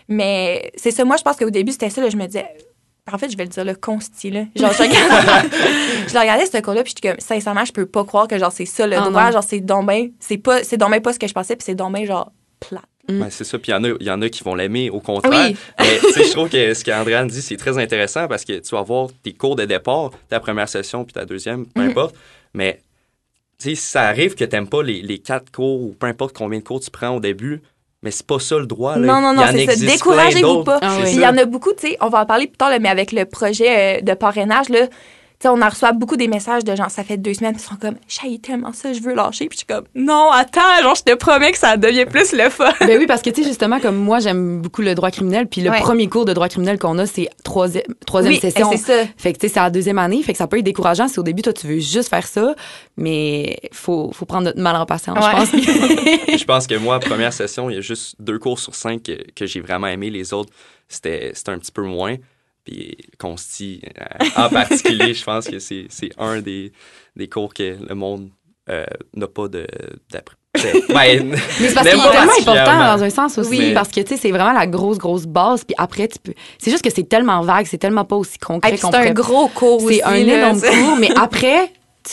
Mais c'est ça, moi, je pense qu'au début, c'était ça, là, je me disais... En fait, je vais le dire, le consti, là. Genre, je regardais ce cours-là, puis j'étais comme, sincèrement, je peux pas croire que, genre, c'est ça, le droit. Non. Genre, c'est donc bien pas ce que je pensais, puis c'est donc bien, genre, plate. Ben, c'est ça, puis il y en a qui vont l'aimer, au contraire. Oui. Mais, tu sais, je trouve que ce qu'Andréane dit, c'est très intéressant, parce que tu vas avoir tes cours de départ, ta première session, puis ta deuxième, peu importe. Mais, tu sais, si ça arrive que t'aimes pas les 4 cours, ou peu importe combien de cours tu prends au début... Mais c'est pas ça le droit. Là. Non, c'est ça. Découragez-vous pas. Il y en a beaucoup, tu sais, on va en parler plus tard, là, mais avec le projet de parrainage, là, tu sais, on en reçoit beaucoup des messages de gens, ça fait 2 semaines, puis ils sont comme, j'haïs tellement ça, je veux lâcher. Puis je suis comme, non, attends, genre, je te promets que ça devient plus le fun. Ben oui, parce que, tu sais, justement, comme moi, j'aime beaucoup le droit criminel, puis le premier cours de droit criminel qu'on a, c'est troisième session. C'est ça. Fait que, tu sais, c'est la 2e année, fait que ça peut être décourageant si au début, toi, tu veux juste faire ça, mais faut prendre notre mal en patience, je pense. Je pense que moi, première session, il y a juste 2 cours sur 5 que j'ai vraiment aimé. Les autres, c'était un petit peu moins. Puis Consti, en particulier, je pense que c'est un des cours que le monde n'a pas d'après. Mais c'est parce qu'il est tellement important dans un sens aussi, parce que tu sais, c'est vraiment la grosse base, puis après, tu peux. C'est juste que c'est tellement vague, c'est tellement pas aussi concret qu'on C'est un gros cours aussi. C'est un énorme cours, mais après,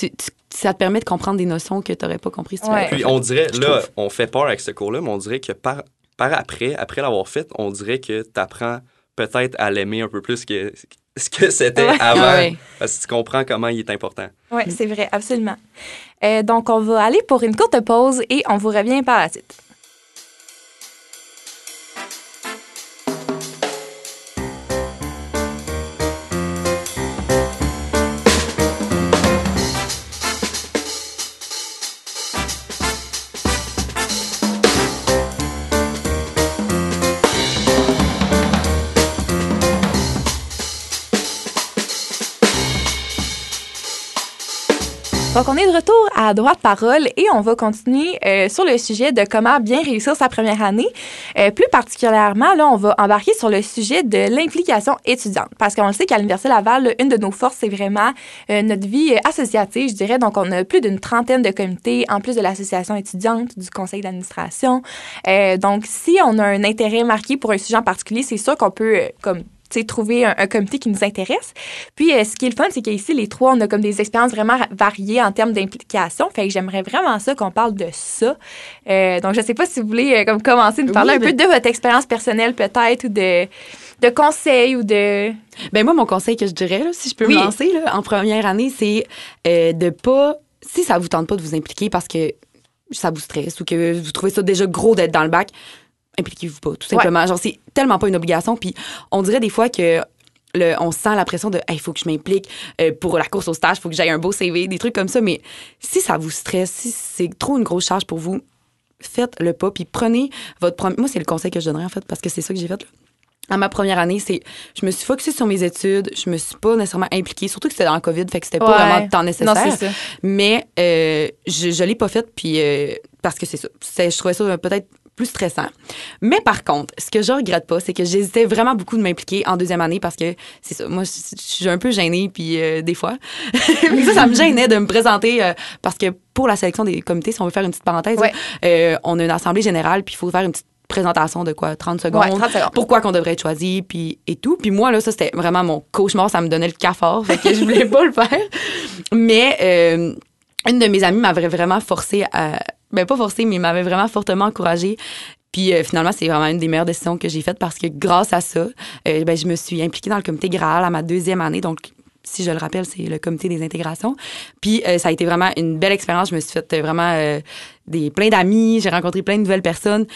ça te permet de comprendre des notions que tu n'aurais pas compris si tu l'avais Puis on dirait, là, on fait peur avec ce cours-là, mais on dirait que par après l'avoir fait, on dirait que tu apprends peut-être à l'aimer un peu plus que ce que c'était avant, parce que tu comprends comment il est important. Oui, c'est vrai, absolument. Donc, on va aller pour une courte pause et on vous revient par la suite. Donc, on est de retour à Droit de parole et on va continuer sur le sujet de comment bien réussir sa première année. Plus particulièrement, là, on va embarquer sur le sujet de l'implication étudiante. Parce qu'on le sait qu'à l'Université Laval, une de nos forces, c'est vraiment notre vie associative, je dirais. Donc, on a plus d'une trentaine de comités, en plus de l'association étudiante, du conseil d'administration. Donc, si on a un intérêt marqué pour un sujet en particulier, c'est sûr qu'on peut, trouver un comité qui nous intéresse. Puis, ce qui est le fun, c'est qu'ici, les trois, on a comme des expériences vraiment variées en termes d'implication. Fait que j'aimerais vraiment ça qu'on parle de ça. Donc, je ne sais pas si vous voulez comme commencer de parler un peu de votre expérience personnelle, peut-être, ou de conseils ou de... Ben moi, mon conseil que je dirais, là, si je peux me lancer là, en première année, c'est de pas... Si ça vous tente pas de vous impliquer parce que ça vous stresse ou que vous trouvez ça déjà gros d'être dans le bac, impliquez-vous pas, tout simplement. Ouais. Genre, c'est tellement pas une obligation. Puis on dirait des fois que on sent la pression de « il faut que je m'implique pour la course au stage, il faut que j'aille un beau CV », des trucs comme ça. Mais si ça vous stresse, si c'est trop une grosse charge pour vous, faites le pas. Puis prenez votre premier... Moi, c'est le conseil que je donnerais, en fait, parce que c'est ça que j'ai fait, là. À ma première année, je me suis focusée sur mes études. Je me suis pas nécessairement impliquée, surtout que c'était dans le COVID, fait que c'était pas vraiment le temps nécessaire. Non, c'est ça. Mais je l'ai pas faite, puis parce que c'est ça. Je trouvais ça peut-être plus stressant. Mais par contre, ce que je regrette pas, c'est que j'hésitais vraiment beaucoup de m'impliquer en deuxième année parce que c'est ça. Moi, je suis un peu gênée, puis des fois. ça me gênait de me présenter parce que pour la sélection des comités, si on veut faire une petite parenthèse, on a une assemblée générale, puis il faut faire une petite présentation de 30 secondes. Ouais, 30 secondes. Pourquoi qu'on devrait être choisi, puis et tout. Puis moi, là, ça, c'était vraiment mon cauchemar. Ça me donnait le cafard, fait que je voulais pas le faire. Mais une de mes amies m'avait vraiment forcée à... Ben, pas forcée, mais m'avait vraiment fortement encouragée. Puis finalement, c'est vraiment une des meilleures décisions que j'ai faites parce que grâce à ça, je me suis impliquée dans le comité Graal à ma deuxième année. Donc, si je le rappelle, c'est le comité des intégrations. Puis ça a été vraiment une belle expérience. Je me suis fait vraiment plein d'amis. J'ai rencontré plein de nouvelles personnes.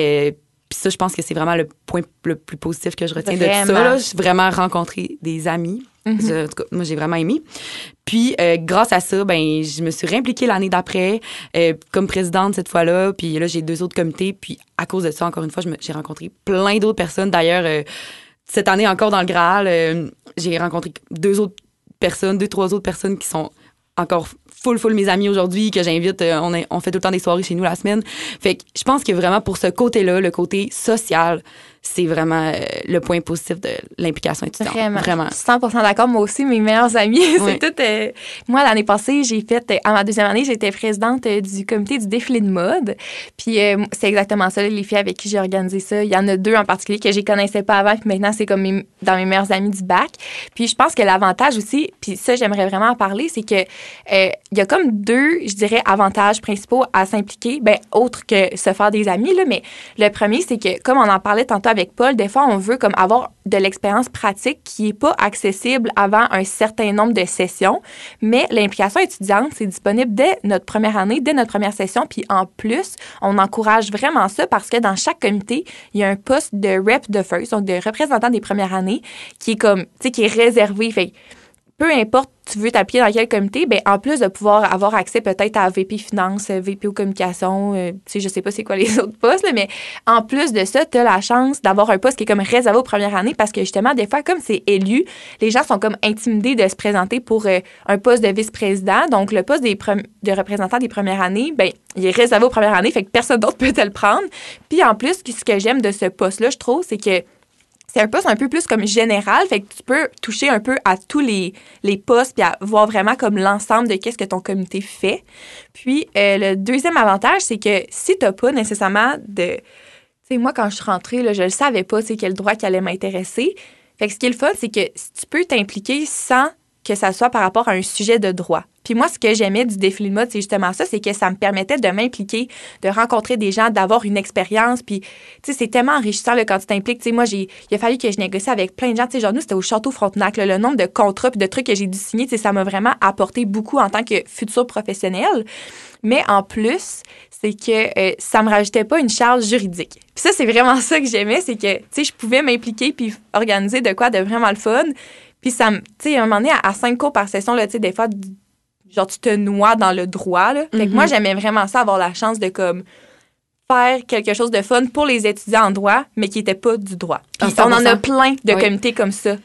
Puis ça, je pense que c'est vraiment le point le plus positif que je retiens de tout ça. J'ai vraiment rencontré des amis. En tout cas, moi, j'ai vraiment aimé. Puis, grâce à ça, je me suis réimpliquée l'année d'après comme présidente cette fois-là. Puis là, j'ai 2 autres comités. Puis, à cause de ça, encore une fois, j'ai rencontré plein d'autres personnes. D'ailleurs, cette année, encore dans le Graal, j'ai rencontré 2 autres personnes, 2-3 autres personnes qui sont encore full mes amis aujourd'hui, que j'invite. On fait tout le temps des soirées chez nous la semaine. Fait que je pense que vraiment pour ce côté-là, le côté social, c'est vraiment le point positif de l'implication étudiante. Vraiment. 100% d'accord. Moi aussi, mes meilleurs amis, c'est tout... moi, l'année passée, j'ai fait... à ma deuxième année, j'étais présidente du comité du défilé de mode. Puis c'est exactement ça, les filles avec qui j'ai organisé ça. Il y en a 2 en particulier que je ne connaissais pas avant, puis maintenant, c'est comme dans mes meilleurs amis du bac. Puis je pense que l'avantage aussi, puis ça, j'aimerais vraiment en parler, c'est que il y a comme 2, je dirais, avantages principaux à s'impliquer, autre que se faire des amis, là, mais le premier, c'est que, comme on en parlait tantôt avec Paul, des fois, on veut comme avoir de l'expérience pratique qui n'est pas accessible avant un certain nombre de sessions, mais l'implication étudiante, c'est disponible dès notre première année, dès notre première session, puis en plus, on encourage vraiment ça parce que dans chaque comité, il y a un poste de rep de first, donc de représentant des premières années, qui est comme, tu sais, qui est réservé, fait peu importe tu veux t'appuyer dans quel comité, en plus de pouvoir avoir accès peut-être à VP Finance, VP aux communications, je sais pas c'est quoi les autres postes, là, mais en plus de ça, tu as la chance d'avoir un poste qui est comme réservé aux premières années parce que justement, des fois, comme c'est élu, les gens sont comme intimidés de se présenter pour un poste de vice-président. Donc, le poste de représentant des premières années, il est réservé aux premières années, fait que personne d'autre peut te le prendre. Puis en plus, ce que j'aime de ce poste-là, je trouve, c'est que c'est un poste un peu plus comme général, fait que tu peux toucher un peu à tous les postes puis à voir vraiment comme l'ensemble de qu'est-ce que ton comité fait. Puis, le deuxième avantage, c'est que si tu n'as pas nécessairement de... Tu sais, moi, quand je suis rentrée, là, je ne savais pas, tu sais, quel droit qui allait m'intéresser. Fait que ce qui est le fun, c'est que tu peux t'impliquer sans que ça soit par rapport à un sujet de droit. Puis moi, ce que j'aimais du défilé de mode, c'est justement ça, c'est que ça me permettait de m'impliquer, de rencontrer des gens, d'avoir une expérience. Puis, tu sais, c'est tellement enrichissant là, quand tu t'impliques. Tu sais, moi, il a fallu que je négocie avec plein de gens. Tu sais, genre, nous, c'était au Château Frontenac. Là, le nombre de contrats puis de trucs que j'ai dû signer, tu sais, ça m'a vraiment apporté beaucoup en tant que futur professionnel. Mais en plus, c'est que ça me rajoutait pas une charge juridique. Puis ça, c'est vraiment ça que j'aimais, c'est que, tu sais, je pouvais m'impliquer puis organiser de quoi de vraiment le fun. Puis ça me, tu sais, à un moment donné, à 5 cours par session, là, tu sais, des fois, genre, tu te noies dans le droit, là. Fait que moi, j'aimais vraiment ça, avoir la chance de, comme, faire quelque chose de fun pour les étudiants en droit, mais qui n'était pas du droit. Puis on en a plein de comités comme ça.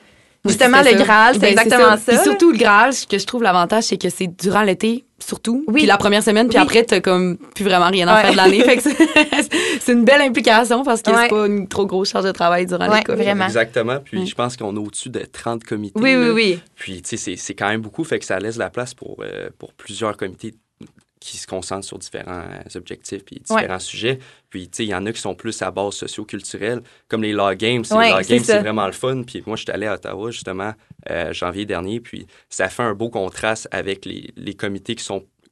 Justement, le Graal, c'est exactement ça. Puis surtout, le Graal, ce que je trouve l'avantage, c'est que c'est durant l'été, surtout. Oui. Puis la première semaine, puis après, t'as comme plus vraiment rien à faire de l'année. Fait que c'est une belle implication parce que c'est pas une trop grosse charge de travail durant l'école. Vraiment. Exactement. Puis je pense qu'on est au-dessus de 30 comités. Oui. Puis, tu sais, c'est quand même beaucoup, fait que ça laisse la place pour plusieurs comités qui se concentrent sur différents objectifs puis différents sujets. Puis, tu sais, il y en a qui sont plus à base socio-culturelle, comme les Law Games. Les Law Games, c'est vraiment le fun. Puis moi, je suis allé à Ottawa, justement, janvier dernier, puis ça fait un beau contraste avec les comités qui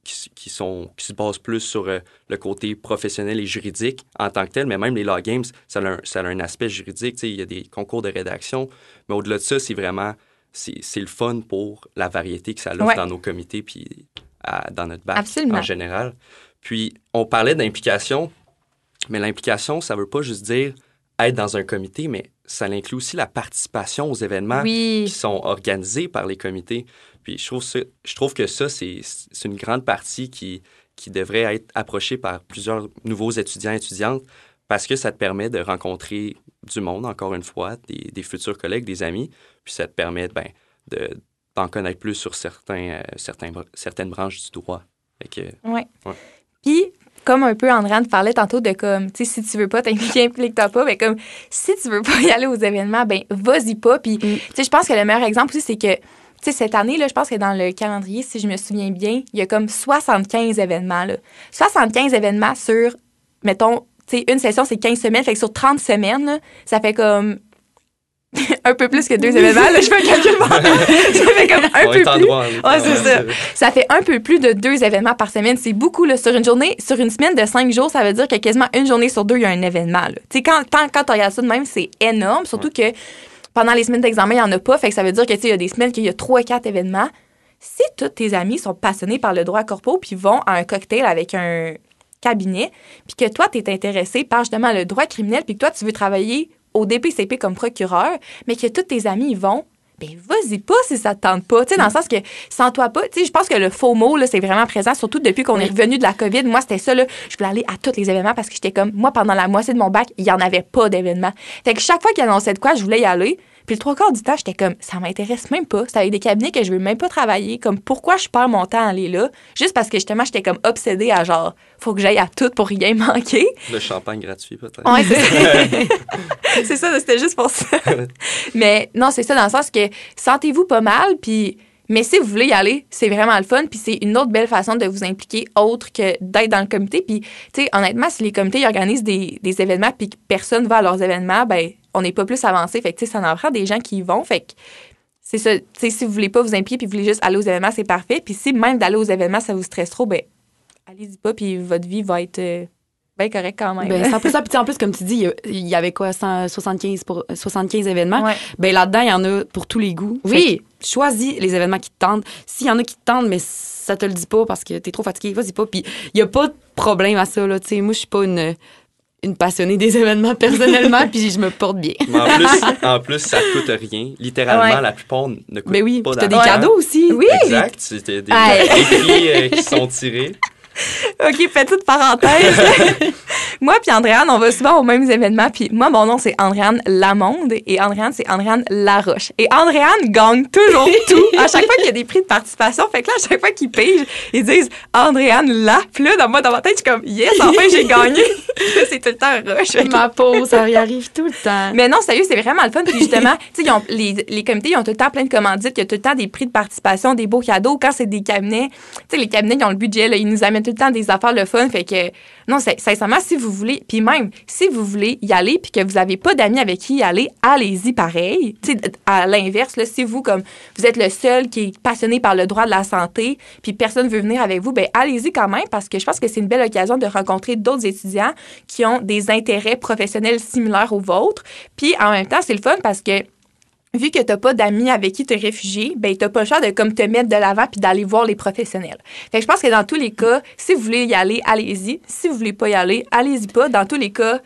se basent plus sur le côté professionnel et juridique en tant que tel, mais même les Law Games, ça a un aspect juridique. Tu sais, il y a des concours de rédaction, mais au-delà de ça, c'est vraiment... C'est le fun pour la variété que ça offre dans nos comités puis dans notre bac en général. Puis, on parlait d'implication, mais l'implication, ça ne veut pas juste dire être dans un comité, mais ça inclut aussi la participation aux événements qui sont organisés par les comités. Puis, je trouve que ça, c'est une grande partie qui devrait être approchée par plusieurs nouveaux étudiants et étudiantes parce que ça te permet de rencontrer du monde, encore une fois, des futurs collègues, des amis, puis ça te permet d'en connaître plus sur certaines branches du droit. Puis, comme un peu Andréane parlait tantôt de comme, tu sais, si tu veux pas t'impliquer, implique-toi pas, mais comme, si tu veux pas y aller aux événements, ben vas-y pas. Puis, tu sais, je pense que le meilleur exemple aussi, c'est que, tu sais, cette année, là, je pense que dans le calendrier, si je me souviens bien, il y a comme 75 événements, là. 75 événements sur, mettons, tu sais, une session, c'est 15 semaines, fait que sur 30 semaines, là, ça fait comme un peu plus que 2 événements. Là, je fais un calcul. Ça fait comme un peu plus. C'est ça. Ça fait un peu plus de 2 événements par semaine. C'est beaucoup, là. Sur une semaine de 5 jours, ça veut dire que quasiment une journée sur 2, il y a un événement, là. Tu sais, quand tu regardes ça de même, c'est énorme. Surtout que pendant les semaines d'examen, il n'y en a pas. Fait que ça veut dire que, tu sais, il y a des semaines qu'il y a 3-4 événements. Si tous tes amis sont passionnés par le droit corpo puis vont à un cocktail avec un cabinet, puis que toi, tu es intéressé par justement le droit criminel, puis que toi, tu veux travailler au DPCP comme procureur, mais que tous tes amis y vont, ben vas-y pas si ça te tente pas. Tu sais, dans le sens que sans toi pas, tu sais, je pense que le FOMO, là, c'est vraiment présent, surtout depuis qu'on est revenu de la COVID. Moi, c'était ça, là. Je voulais aller à tous les événements parce que j'étais comme, moi, pendant la moitié de mon bac, il y en avait pas d'événements. Fait que chaque fois qu'il annonçait de quoi, je voulais y aller. Puis le 3/4 du temps, j'étais comme, ça m'intéresse même pas. C'est avec des cabinets que je veux même pas travailler. Comme, pourquoi je perds mon temps à aller là? Juste parce que justement, j'étais comme obsédée à genre, faut que j'aille à tout pour rien manquer. Le champagne gratuit, peut-être. Ouais, c'est ça. C'est ça, c'était juste pour ça. Mais non, c'est ça dans le sens que sentez-vous pas mal, puis... Mais si vous voulez y aller, c'est vraiment le fun, puis c'est une autre belle façon de vous impliquer autre que d'être dans le comité. Puis, tu sais, honnêtement, si les comités ils organisent des événements puis que personne va à leurs événements, ben on n'est pas plus avancé. Fait que, tu sais, ça en prend des gens qui y vont. Fait que c'est ça. Tu sais, si vous voulez pas vous impliquer puis vous voulez juste aller aux événements, c'est parfait. Puis si même d'aller aux événements, ça vous stresse trop, ben allez-y pas, puis votre vie va être... bien correct quand même. Ben, 100%. Puis en plus, comme tu dis, il y avait quoi, 75 événements. Ouais. Ben là-dedans, il y en a pour tous les goûts. Oui. Choisis les événements qui te tentent. S'il y en a qui te tentent, mais ça te le dit pas parce que t'es trop fatigué, vas-y pas. Puis il y a pas de problème à ça, là. Tu sais, moi, je suis pas une passionnée des événements personnellement, puis je me porte bien. Mais en plus, ça coûte rien. Littéralement, la plupart ne coûtent ben oui, pas t'as des cadeaux aussi. Oui. Exact. C'était des prix qui sont tirés. OK, petite parenthèse. Moi puis Andréane, on va souvent aux mêmes événements. Puis moi, mon nom, c'est Andréane Lamonde et Andréane, c'est Andréane Laroche. Et Andréane gagne toujours tout. À chaque fois qu'il y a des prix de participation, fait que là, à chaque fois qu'ils pigent, ils disent Andréane La. Puis là, dans ma tête, je suis comme yes, enfin, j'ai gagné. C'est tout le temps Roche. Ma peau, ça y arrive tout le temps. Mais non, sérieux, c'est vraiment le fun. Puis justement, tu sais, les comités, ils ont tout le temps plein de commandites. Il y a tout le temps des prix de participation, des beaux cadeaux. Quand c'est des cabinets, tu sais, les cabinets, ils ont le budget, là, ils nous amènent tout le temps des affaires le fun. Fait que, non, sincèrement, si vous voulez, puis même, si vous voulez y aller, puis que vous n'avez pas d'amis avec qui y aller, allez-y pareil. Tu sais, à l'inverse, là, si vous, comme, vous êtes le seul qui est passionné par le droit de la santé, puis personne veut venir avec vous, ben allez-y quand même, parce que je pense que c'est une belle occasion de rencontrer d'autres étudiants qui ont des intérêts professionnels similaires aux vôtres. Puis en même temps, c'est le fun parce que vu que t'as pas d'amis avec qui te réfugier, ben t'as pas le choix de comme te mettre de l'avant puis d'aller voir les professionnels. Fait que je pense que dans tous les cas, si vous voulez y aller, allez-y. Si vous voulez pas y aller, allez-y pas. Dans tous les cas,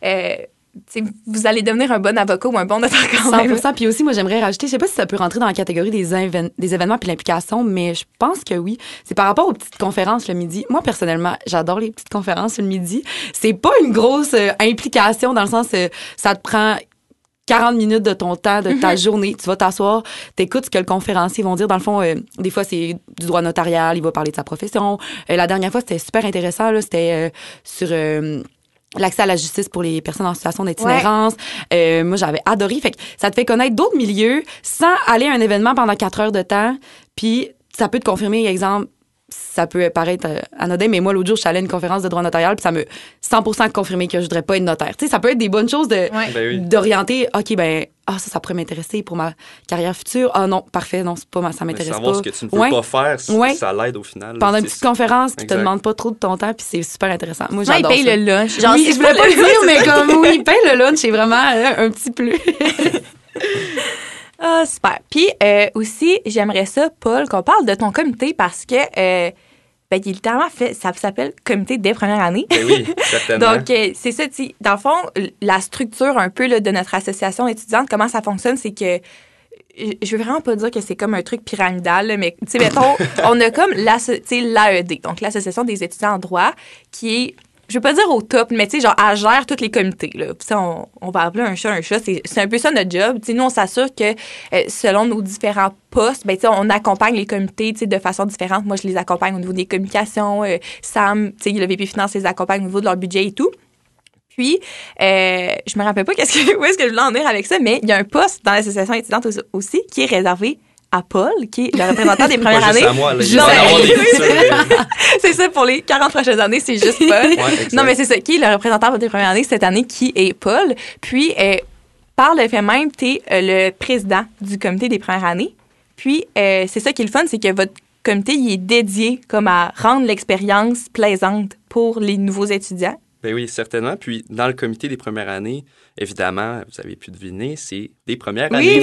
vous allez devenir un bon avocat ou un bon notaire quand même. 100%. Puis aussi, moi, j'aimerais rajouter, je sais pas si ça peut rentrer dans la catégorie des événements puis l'implication, mais je pense que oui. C'est par rapport aux petites conférences le midi. Moi, personnellement, j'adore les petites conférences le midi. C'est pas une grosse implication dans le sens, ça te prend 40 minutes de ton temps, de ta journée. Tu vas t'asseoir, t'écoutes ce que le conférencier va dire. Dans le fond, des fois, c'est du droit notarial, il va parler de sa profession. La dernière fois, c'était super intéressant, là, c'était sur l'accès à la justice pour les personnes en situation d'itinérance. Moi, j'avais adoré. Fait que ça te fait connaître d'autres milieux sans aller à un événement pendant 4 heures de temps. Puis, ça peut te confirmer, exemple, ça peut paraître anodin, mais moi, l'autre jour, je suis allée à une conférence de droit notarial, puis ça me 100% confirmé que je voudrais pas être notaire. Tu sais, ça peut être des bonnes choses d'orienter. OK, ça pourrait m'intéresser pour ma carrière future. Ah non, parfait, non, c'est pas ça m'intéresse pas. Savoir ce que tu ne peux pas faire, ça l'aide au final. Pendant une petite conférence qui te demande pas trop de ton temps, puis c'est super intéressant. Moi, j'adore ça. Il paye le lunch. Genre, oui, je voulais pas le dire, mais comme, oui, il paye le lunch, c'est vraiment un petit plus. Ah, super. Puis aussi, j'aimerais ça, Paul, qu'on parle de ton comité parce que il est littéralement fait, ça s'appelle comité des premières années. Oui, certainement. Donc, c'est ça, dans le fond, la structure un peu là, de notre association étudiante, comment ça fonctionne, c'est que je veux vraiment pas dire que c'est comme un truc pyramidal, là, mais tu sais, mettons, on a comme l'AED, donc l'Association des étudiants en droit, qui est, je veux pas dire au top, mais tu sais, genre, elle gère tous les comités, là. Puis on va appeler un chat, c'est un peu ça notre job. Tu sais, nous, on s'assure que selon nos différents postes, tu sais, on accompagne les comités, tu sais, de façon différente. Moi, je les accompagne au niveau des communications. Sam, tu sais, le VP Finance les accompagne au niveau de leur budget et tout. Puis, je me rappelle pas où est-ce que je voulais en venir avec ça, mais il y a un poste dans l'association étudiante aussi qui est réservé à Paul, qui est le représentant des premières années. Pas juste à moi, là. C'est ça, pour les 40 prochaines années, c'est juste Paul. Non, mais c'est ça, qui est le représentant des premières années cette année, qui est Paul. Puis, par le fait même, tu es le président du comité des premières années. Puis, c'est ça qui est le fun, c'est que votre comité, il est dédié comme à rendre l'expérience plaisante pour les nouveaux étudiants. Ben oui, certainement. Puis, dans le comité des premières années, évidemment, vous avez pu deviner, c'est des premières années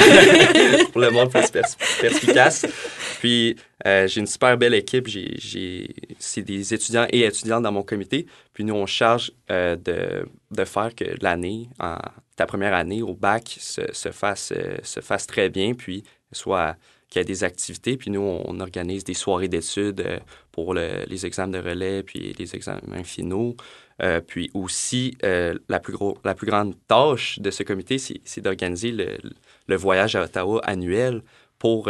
pour le monde plus perspicace. Puis, j'ai une super belle équipe. C'est des étudiants et étudiantes dans mon comité. Puis, nous, on charge de faire que l'année, ta première année au bac, se fasse très bien, puis qu'il y ait des activités. Puis, nous, on organise des soirées d'études pour les examens de relais, puis les examens finaux. Puis aussi, la plus grande tâche de ce comité, c'est d'organiser le voyage à Ottawa annuel pour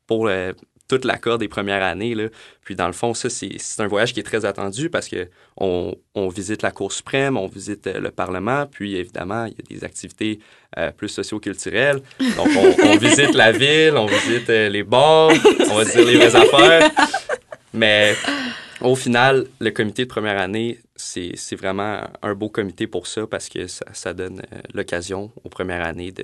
toute la cohorte des premières années, là. Puis dans le fond, ça, c'est un voyage qui est très attendu parce que on visite la Cour suprême, on visite le Parlement, puis évidemment, il y a des activités plus socio-culturelles. Donc, on visite la ville, on visite les bars, on va dire les vraies affaires. Mais au final, le comité de première année, c'est vraiment un beau comité pour ça parce que ça donne l'occasion aux premières années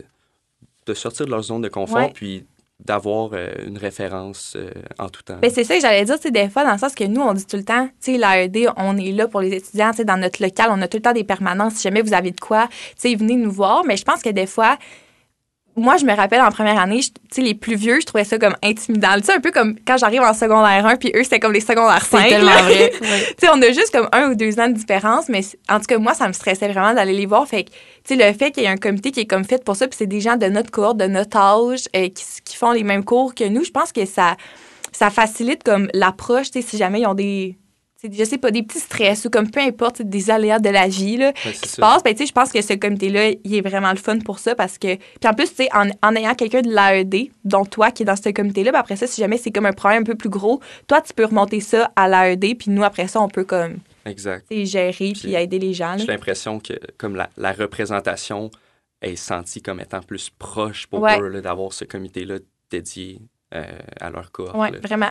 de sortir de leur zone de confort puis d'avoir une référence en tout temps. Bien, c'est ça que j'allais dire, des fois, dans le sens que nous, on dit tout le temps, tu sais, l'AED, on est là pour les étudiants, tu sais, dans notre local, on a tout le temps des permanences. Si jamais vous avez de quoi, tu sais, venez nous voir. Mais je pense que des fois, moi, je me rappelle en première année, tu sais, les plus vieux, je trouvais ça comme intimidant. Tu sais, un peu comme quand j'arrive en secondaire 1, puis eux, c'était comme les secondaires 5. C'est tellement vrai. Tu sais, on a juste comme 1 ou 2 ans de différence, mais en tout cas, moi, ça me stressait vraiment d'aller les voir. Fait que, tu sais, le fait qu'il y ait un comité qui est comme fait pour ça, puis c'est des gens de notre cohorte, de notre âge, qui font les mêmes cours que nous, je pense que ça facilite comme l'approche, tu sais, si jamais ils ont je sais pas, des petits stress ou comme peu importe, des aléas de la vie là, qui se passent. Ben, tu sais, je pense que ce comité-là, il est vraiment le fun pour ça parce que... Puis en plus, tu sais, en ayant quelqu'un de l'AED, dont toi, qui est dans ce comité-là, ben après ça, si jamais c'est comme un problème un peu plus gros, toi, tu peux remonter ça à l'AED, puis nous, après ça, on peut comme... Exact. Gérer puis aider les gens. J'ai l'impression que comme la représentation est sentie comme étant plus proche pour eux là, d'avoir ce comité-là dédié à leur cohorte. Oui, vraiment.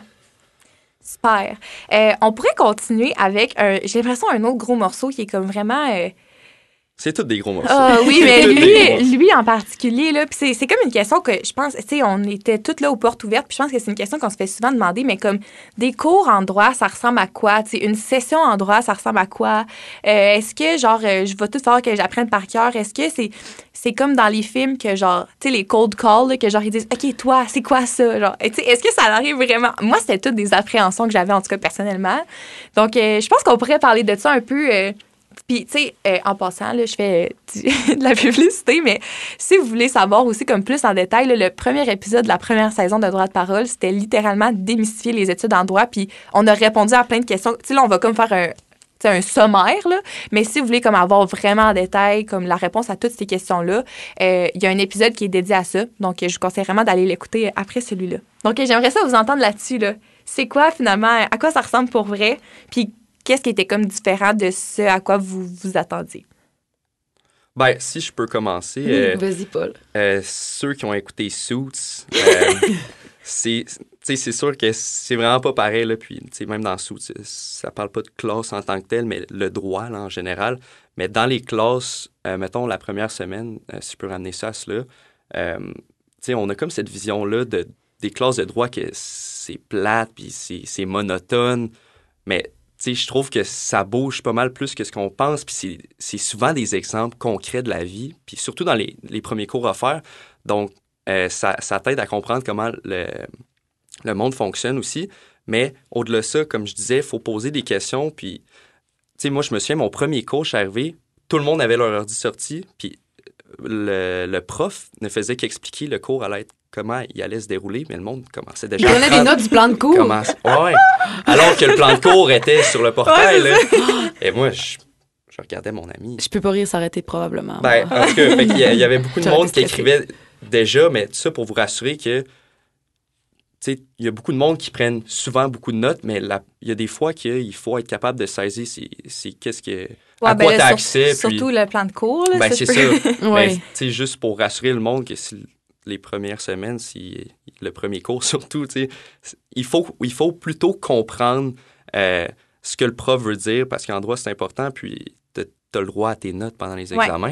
Super. On pourrait continuer avec, j'ai l'impression, un autre gros morceau qui est comme vraiment... C'est tous des gros morceaux. Oui, mais lui en particulier, là, puis c'est comme une question que je pense, tu sais, on était toutes là aux portes ouvertes, puis je pense que c'est une question qu'on se fait souvent demander, mais comme des cours en droit, ça ressemble à quoi? Tu sais, une session en droit, ça ressemble à quoi? Est-ce que, genre, je vais tout faire que j'apprenne par cœur? Est-ce que c'est comme dans les films que, genre, tu sais, les cold calls, là, que, genre, ils disent, OK, toi, c'est quoi ça? Genre, tu sais, est-ce que ça arrive vraiment? Moi, c'était toutes des appréhensions que j'avais, en tout cas, personnellement. Donc, je pense qu'on pourrait parler de ça un peu... Puis, tu sais, en passant, là, je fais de la publicité, mais si vous voulez savoir aussi comme plus en détail, là, le premier épisode de la première saison de Droit de parole, c'était littéralement démystifier les études en droit, puis on a répondu à plein de questions. Tu sais, là, on va comme faire un sommaire, là. Mais si vous voulez comme avoir vraiment en détail comme la réponse à toutes ces questions-là, il y a un épisode qui est dédié à ça. Donc, je vous conseille vraiment d'aller l'écouter après celui-là. Donc, j'aimerais ça vous entendre là-dessus, là. C'est quoi, finalement, à quoi ça ressemble pour vrai? Puis, qu'est-ce qui était comme différent de ce à quoi vous vous attendiez? Ben, si je peux commencer. Vas-y, Paul. Ceux qui ont écouté Suits, c'est sûr que c'est vraiment pas pareil, là. Puis, même dans Suits, ça parle pas de classe en tant que telle, mais le droit, là, en général. Mais dans les classes, mettons, la première semaine, si je peux ramener ça à cela, on a comme cette vision-là des classes de droit que c'est plate, puis c'est monotone. Mais, je trouve que ça bouge pas mal plus que ce qu'on pense, puis c'est souvent des exemples concrets de la vie, puis surtout dans les premiers cours à faire. Donc, ça t'aide à comprendre comment le monde fonctionne aussi. Mais au-delà de ça, comme je disais, il faut poser des questions. Puis, moi, je me souviens, mon premier cours, je suis arrivé, tout le monde avait leur ordi sorti, puis le prof ne faisait qu'expliquer le cours allait être comment il allait se dérouler, mais le monde commençait déjà à prendre... Il donnait des notes du plan de cours. Ouais. Alors que le plan de cours était sur le portail. Là. Et moi, je regardais mon ami. Je peux pas rire s'arrêter probablement. Ben, en tout cas, il y avait beaucoup de monde qui écrivait déjà, mais tout ça pour vous rassurer que il y a beaucoup de monde qui prennent souvent beaucoup de notes, mais il y a des fois qu'il faut être capable de saisir c'est qu'est-ce que... à quoi t'as accès. Surtout le plan de cours. Là, ben, c'est ça. Ouais. Ben, juste pour rassurer le monde que si les premières semaines, si le premier cours surtout, il faut plutôt comprendre ce que le prof veut dire, parce qu'en droit, c'est important, puis t'as le droit à tes notes pendant les examens.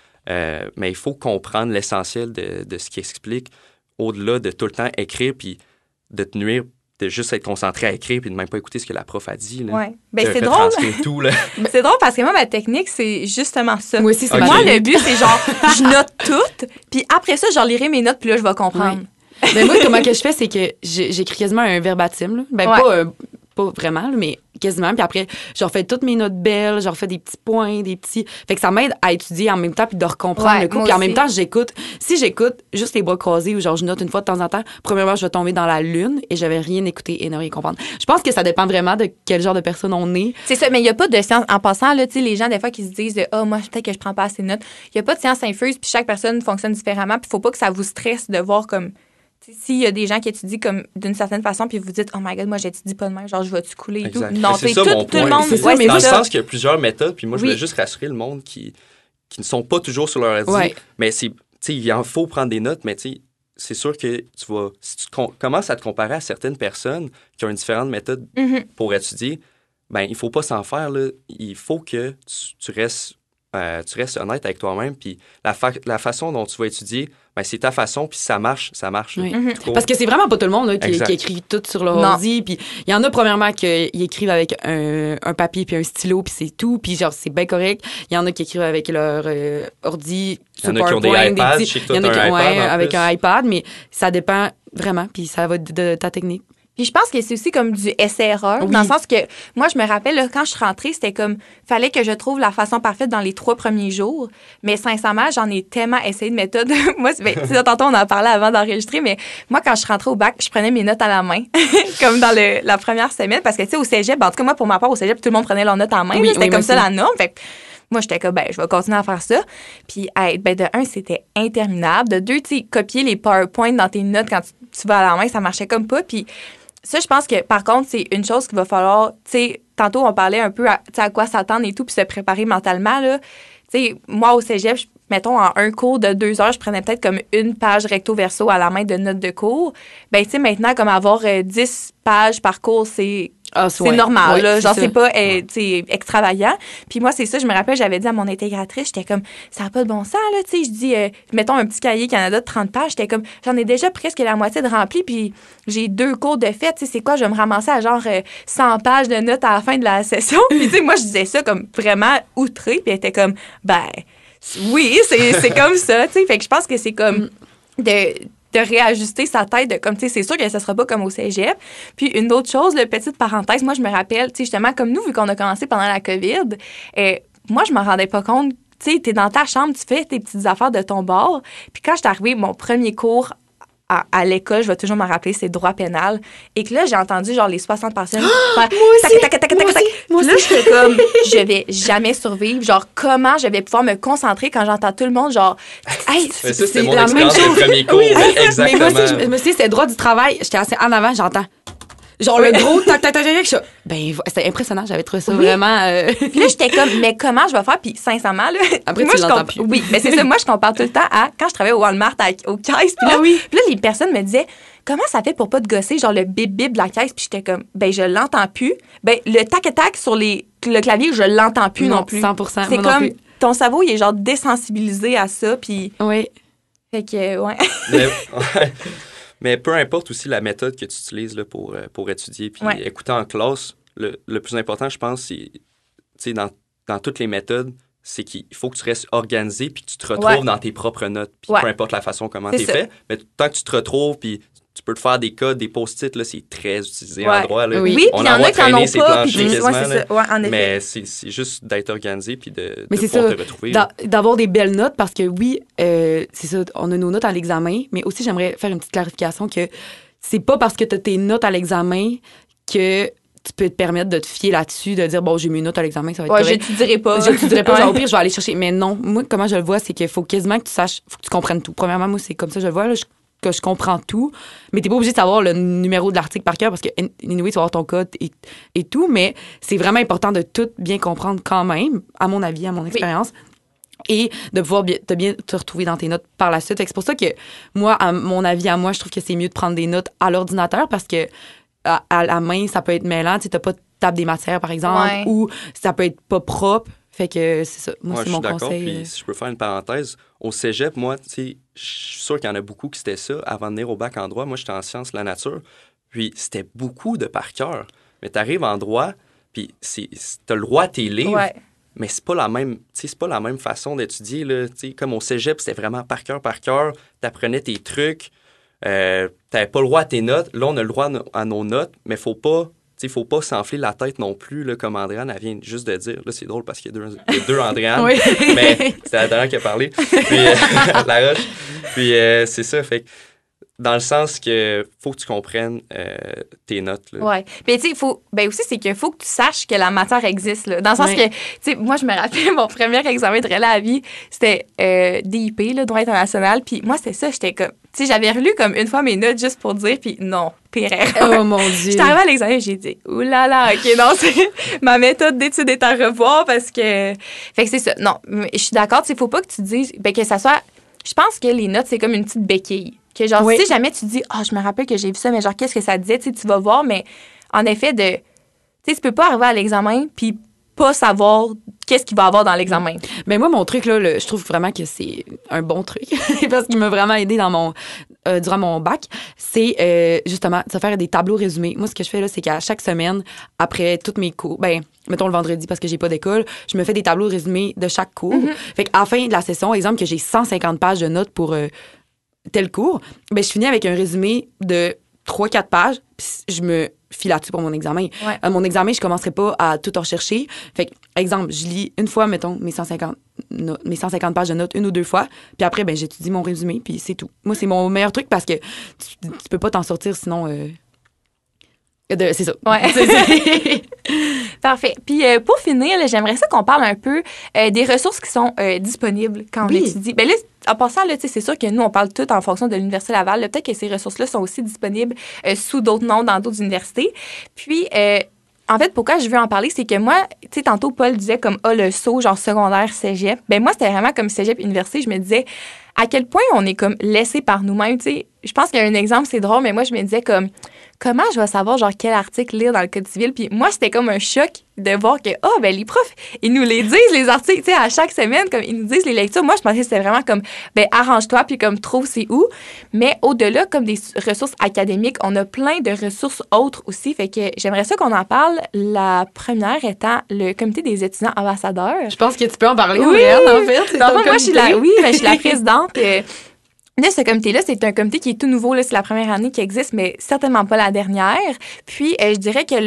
Mais il faut comprendre l'essentiel de ce qu'il explique, au-delà de tout le temps écrire, puis de te nuire, de juste être concentré à écrire, puis de même pas écouter ce que la prof a dit. Là. Ouais. Ben, c'est drôle. Tout, là. C'est drôle parce que moi, ma technique, c'est justement ça. Moi aussi, c'est Moi, le but, c'est genre, je note tout, puis après ça, je lirai mes notes, puis là, je vais comprendre. Oui. Mais moi, comment que je fais, c'est que j'écris quasiment un verbatim. Là. Ben, pas vraiment, mais quasiment. Puis après, je refais toutes mes notes belles, je refais des petits points, des petits... Fait que ça m'aide à étudier en même temps puis de recomprendre le coup. Puis en même temps, j'écoute. Si j'écoute juste les bras croisés ou genre je note une fois de temps en temps, premièrement, je vais tomber dans la lune et je vais rien écouter et ne rien comprendre. Je pense que ça dépend vraiment de quel genre de personne on est. C'est ça, mais il n'y a pas de science... En passant, là, tu sais, les gens, des fois, qui se disent « moi, peut-être que je prends pas assez de notes », il n'y a pas de science infuse puis chaque personne fonctionne différemment puis il faut pas que ça vous stresse de voir comme... S'il y a des gens qui étudient comme d'une certaine façon, puis vous dites, oh my God, moi, j'étudie pas de même, genre, je vais-tu couler et tout. Non, c'est ça, tout le monde. C'est ça, mais dans le sens qu'il y a plusieurs méthodes, puis moi, je voulais juste rassurer le monde qui ne sont pas toujours sur leur ordi. Ouais. Mais il en faut prendre des notes, mais c'est sûr que tu vas. Si tu commences à te comparer à certaines personnes qui ont une différente méthode pour étudier, ben il faut pas s'en faire, là. Il faut que tu restes honnête avec toi-même, puis la façon dont tu vas étudier, ben, c'est ta façon, puis ça marche. Oui. Parce que c'est vraiment pas tout le monde là, qui écrit tout sur leur ordi. Puis il y en a, premièrement, qui écrivent avec un papier puis un stylo, puis c'est tout. Puis genre, c'est bien correct. Il y en a qui écrivent avec leur ordi, il y en a qui ont des iPads. Il y en a qui ont avec un iPad, mais ça dépend vraiment, puis ça va de ta technique. Puis je pense que c'est aussi comme du essai-erreur, dans le sens que moi, je me rappelle, là, quand je suis rentrée, c'était comme, fallait que je trouve la façon parfaite dans les 3 premiers jours. Mais sincèrement, j'en ai tellement essayé de méthodes. Moi, tantôt, on en parlait avant d'enregistrer, mais moi, quand je suis rentrée au bac, je prenais mes notes à la main, comme dans la première semaine, parce que, tu sais, au cégep, en tout cas, moi, pour ma part, au cégep, tout le monde prenait leurs notes en main. C'était comme ça la norme. Fait que, moi, j'étais comme, je vais continuer à faire ça. Puis, de 1, c'était interminable. De 2, tu sais, copier les PowerPoint dans tes notes quand tu vas à la main, ça marchait comme pas. Puis, ça, je pense que, par contre, c'est une chose qu'il va falloir, tu sais, tantôt, on parlait un peu à quoi s'attendre et tout, puis se préparer mentalement, là. Tu sais, moi, au cégep, mettons, en un cours de 2 heures, je prenais peut-être comme une page recto-verso à la main de notes de cours. Ben, tu sais, maintenant, comme avoir 10 pages par cours, c'est normal, là. Genre, c'est pas extravagant. Puis moi, c'est ça, je me rappelle, j'avais dit à mon intégratrice, j'étais comme, ça n'a pas de bon sens, là, tu sais. Je dis, mettons un petit cahier Canada de 30 pages, j'étais comme, j'en ai déjà presque la moitié de rempli, puis j'ai 2 cours de fait, tu sais, c'est quoi, je vais me ramasser à genre 100 pages de notes à la fin de la session. Puis, tu sais, moi, je disais ça comme vraiment outrée, puis elle était comme, oui, c'est comme ça, tu sais. Fait que je pense que c'est comme de réajuster sa tête, de comme, tu sais, c'est sûr que ça sera pas comme au cégep. Puis une autre chose, petite parenthèse, moi, je me rappelle, tu sais, justement, comme nous, vu qu'on a commencé pendant la COVID, moi, je m'en rendais pas compte. Tu sais, t'es dans ta chambre, tu fais tes petites affaires de ton bord. Puis quand je suis arrivée, mon premier cours à l'école, je vais toujours me rappeler, c'est droit pénal. Et que là, j'ai entendu genre les 60 personnes faire Moi aussi! Là, j'étais comme, je vais jamais survivre. Genre, comment je vais pouvoir me concentrer quand j'entends tout le monde, genre, hey, Mais ça, c'était mon la même expérience chose. de premier cours. Oui, mais exactement. Mais moi aussi, je me suis dit, c'était droit du travail. J'étais assez en avant, j'entends. Genre le gros tac, tac, tac, tac, tac. C'était impressionnant. J'avais trouvé ça vraiment... Puis là, j'étais comme, mais comment je vais faire? Puis sincèrement, là... Après, moi, tu l'entends plus. Oui, mais c'est ça. Moi, je compare tout le temps à quand je travaillais au Walmart aux caisses. Puis là, puis là, les personnes me disaient, comment ça fait pour pas te gosser, genre le bip-bip de la caisse? Puis j'étais comme, ben je l'entends plus. Ben le tac-tac sur le clavier, je l'entends plus non plus. 100%. C'est moi non comme, plus. ton cerveau, il est genre désensibilisé à ça. Puis... Oui. Fait que, ouais. Mais peu importe aussi la méthode que tu utilises là, pour étudier puis écouter en classe, le plus important, je pense, c'est dans toutes les méthodes, c'est qu'il faut que tu restes organisé puis que tu te retrouves dans tes propres notes. Puis peu importe la façon comment tu es fait, mais tant que tu te retrouves puis tu peux te faire des codes, des post-it, là, c'est très utilisé en droit. Là. Oui, on puis il y en a qui en ont pas. Puis quasiment, en effet. mais c'est juste d'être organisé puis de mais pouvoir ça, te retrouver. D'avoir des belles notes, parce que oui, c'est ça, on a nos notes à l'examen, mais aussi j'aimerais faire une petite clarification que c'est pas parce que tu as tes notes à l'examen que tu peux te permettre de te fier là-dessus, de dire, bon, j'ai mes notes à l'examen, ça va être correct. Je te dirais pas. Je te dirais pas, genre, au pire, je vais aller chercher. Mais non, moi, comment je le vois, c'est qu'il faut quasiment que tu saches, faut que tu comprennes tout. Premièrement, moi, c'est comme ça que je le vois, là, que je comprends tout, mais t'es pas obligé de savoir le numéro de l'article par cœur parce que, anyway, tu vas avoir ton code et tout, mais c'est vraiment important de tout bien comprendre quand même, à mon avis, à mon expérience. Et de pouvoir bien te retrouver dans tes notes par la suite. C'est pour ça que moi, à mon avis, à moi, je trouve que c'est mieux de prendre des notes à l'ordinateur parce que à la main, ça peut être mêlant. Tu sais, t'as pas de table des matières, par exemple, ou ça peut être pas propre. Fait que c'est ça. Moi, c'est mon conseil. Puis si je peux faire une parenthèse, au cégep, moi, tu sais, je suis sûr qu'il y en a beaucoup qui c'était ça avant de venir au bac en droit. Moi, j'étais en sciences de la nature. Puis c'était beaucoup de par cœur. Mais t'arrives en droit, puis t'as le droit à tes livres. Ouais. Mais c'est pas la même façon d'étudier là. Comme au cégep, c'était vraiment par cœur. T'apprenais tes trucs. T'avais pas le droit à tes notes. Là, on a le droit à nos notes, mais faut pas s'enfler la tête non plus, là, comme Andréane, elle vient juste de dire. Là, c'est drôle parce qu'il y a deux Andréane, oui. mais c'est la dernière qui a parlé. Puis, la roche. Puis, c'est ça. Fait que, dans le sens que faut que tu comprennes tes notes. Là. Ouais. Puis tu sais, aussi c'est qu'il faut que tu saches que la matière existe là. Dans le sens que tu sais, moi je me rappelle mon premier examen de relais à vie, c'était DIP là, droit international, puis moi c'était ça, j'étais comme tu sais, j'avais relu comme une fois mes notes juste pour dire, puis non, pire erreur. Oh mon Dieu. J'étais arrivée à l'examen, j'ai dit oulala, OK, non, c'est ma méthode d'étude est à revoir parce que fait que c'est ça. Non, je suis d'accord, tu sais, faut pas que tu dises que ça soit je pense que les notes c'est comme une petite béquille. Que genre, si jamais tu dis, je me rappelle que j'ai vu ça, mais genre, qu'est-ce que ça disait, tu vas voir, mais en effet, tu peux pas arriver à l'examen puis pas savoir qu'est-ce qu'il va y avoir dans l'examen. Mais moi, mon truc, là, je trouve vraiment que c'est un bon truc parce qu'il m'a vraiment aidé durant mon bac. C'est justement de se faire des tableaux résumés. Moi, ce que je fais, là, c'est qu'à chaque semaine, après toutes mes cours, mettons le vendredi parce que j'ai pas d'école, je me fais des tableaux résumés de chaque cours. Mm-hmm. Fait qu'à la fin de la session, exemple que j'ai 150 pages de notes pour tel cours, je finis avec un résumé de 3-4 pages, puis je me file là-dessus pour mon examen. Ouais. Mon examen, je commencerai pas à tout rechercher. Fait que, exemple, je lis une fois, mettons, mes 150 pages de notes une ou deux fois, puis après, j'étudie mon résumé, puis c'est tout. Moi, c'est mon meilleur truc parce que tu peux pas t'en sortir sinon... c'est ça. Ouais. Parfait. Puis pour finir, là, j'aimerais ça qu'on parle un peu des ressources qui sont disponibles quand on étudie. Là, en passant, là, c'est sûr que nous, on parle tout en fonction de l'Université Laval. Là, peut-être que ces ressources-là sont aussi disponibles sous d'autres noms dans d'autres universités. Puis, en fait, pourquoi je veux en parler, c'est que moi, tu sais, tantôt, Paul disait comme, le saut, genre secondaire, cégep. Moi, c'était vraiment comme cégep, université. Je me disais à quel point on est comme laissé par nous-mêmes, tu sais. Je pense qu'il y a un exemple, c'est drôle, mais moi, je me disais comme, comment je vais savoir, genre, quel article lire dans le Code civil? Puis moi, c'était comme un choc de voir que, les profs, ils nous les disent, les articles, tu sais, à chaque semaine, comme ils nous disent les lectures. Moi, je pensais que c'était vraiment comme, arrange-toi, puis comme, trouve c'est où. Mais au-delà, comme des ressources académiques, on a plein de ressources autres aussi. Fait que j'aimerais ça qu'on en parle. La première étant le Comité des étudiants ambassadeurs. Je pense que tu peux en parler, oui, en fait. Moi, je suis je suis la présidente. Là, ce comité-là, c'est un comité qui est tout nouveau. Là, c'est la première année qui existe, mais certainement pas la dernière. Puis, je dirais que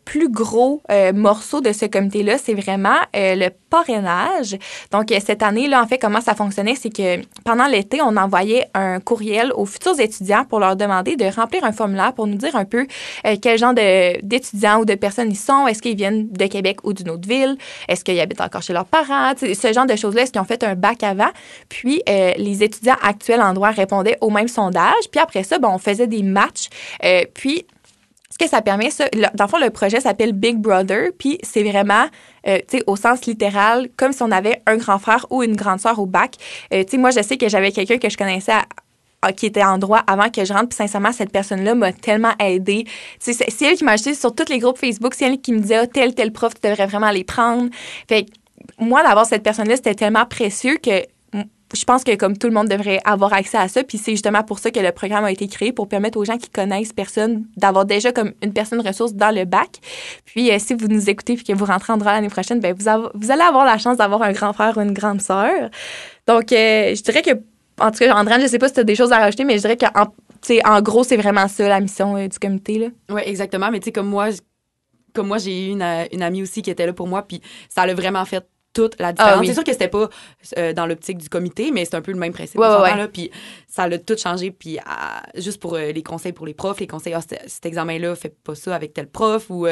plus gros morceau de ce comité-là, c'est vraiment le parrainage. Donc, cette année, là, en fait, comment ça fonctionnait, c'est que pendant l'été, on envoyait un courriel aux futurs étudiants pour leur demander de remplir un formulaire pour nous dire un peu quel genre d'étudiants ou de personnes ils sont. Est-ce qu'ils viennent de Québec ou d'une autre ville? Est-ce qu'ils habitent encore chez leurs parents? Ce genre de choses-là, est-ce qu'ils ont fait un bac avant? Puis, les étudiants actuels en droit répondaient au même sondage. Puis après ça, on faisait des matchs. Puis, ce que ça permet, ça, dans le fond, le projet s'appelle Big Brother, puis c'est vraiment, au sens littéral, comme si on avait un grand frère ou une grande sœur au bac. Moi, je sais que j'avais quelqu'un que je connaissais qui était en droit avant que je rentre, puis sincèrement, cette personne-là m'a tellement aidée. C'est elle qui m'a acheté sur tous les groupes Facebook, c'est elle qui me disait, tel prof, tu devrais vraiment les prendre. Fait que moi, d'avoir cette personne-là, c'était tellement précieux que je pense que comme tout le monde devrait avoir accès à ça, puis c'est justement pour ça que le programme a été créé, pour permettre aux gens qui connaissent personne d'avoir déjà comme une personne ressource dans le bac. Puis si vous nous écoutez puis que vous rentrez en droit l'année prochaine, vous allez avoir la chance d'avoir un grand frère ou une grande sœur. Donc, je dirais que, en tout cas, Andréane, je sais pas si tu as des choses à rajouter, mais je dirais en gros, c'est vraiment ça la mission du comité, là. Oui, exactement. Mais tu sais, comme moi, j'ai eu une amie aussi qui était là pour moi, puis ça l'a vraiment fait toute la différence. Oui. C'est sûr que c'était pas dans l'optique du comité, mais c'est un peu le même principe. Là, puis ça l'a tout changé. Puis juste pour les conseils pour les profs, les conseils, cet examen-là, faites pas ça avec tel prof. Ou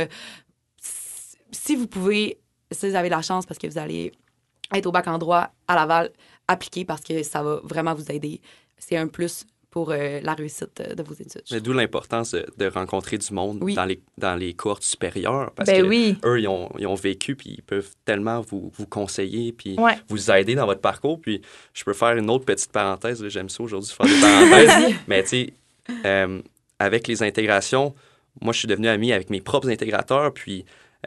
si vous pouvez, si vous avez la chance, parce que vous allez être au bac en droit à Laval, appliquez parce que ça va vraiment vous aider. C'est un plus pour la réussite de vos études. Mais d'où l'importance de rencontrer du monde dans les cohortes supérieures, parce eux, ils ont vécu, puis ils peuvent tellement vous conseiller, puis vous aider dans votre parcours. Puis je peux faire une autre petite parenthèse, là, j'aime ça aujourd'hui faire des parenthèses, mais tu sais, avec les intégrations, moi, je suis devenu ami avec mes propres intégrateurs, puis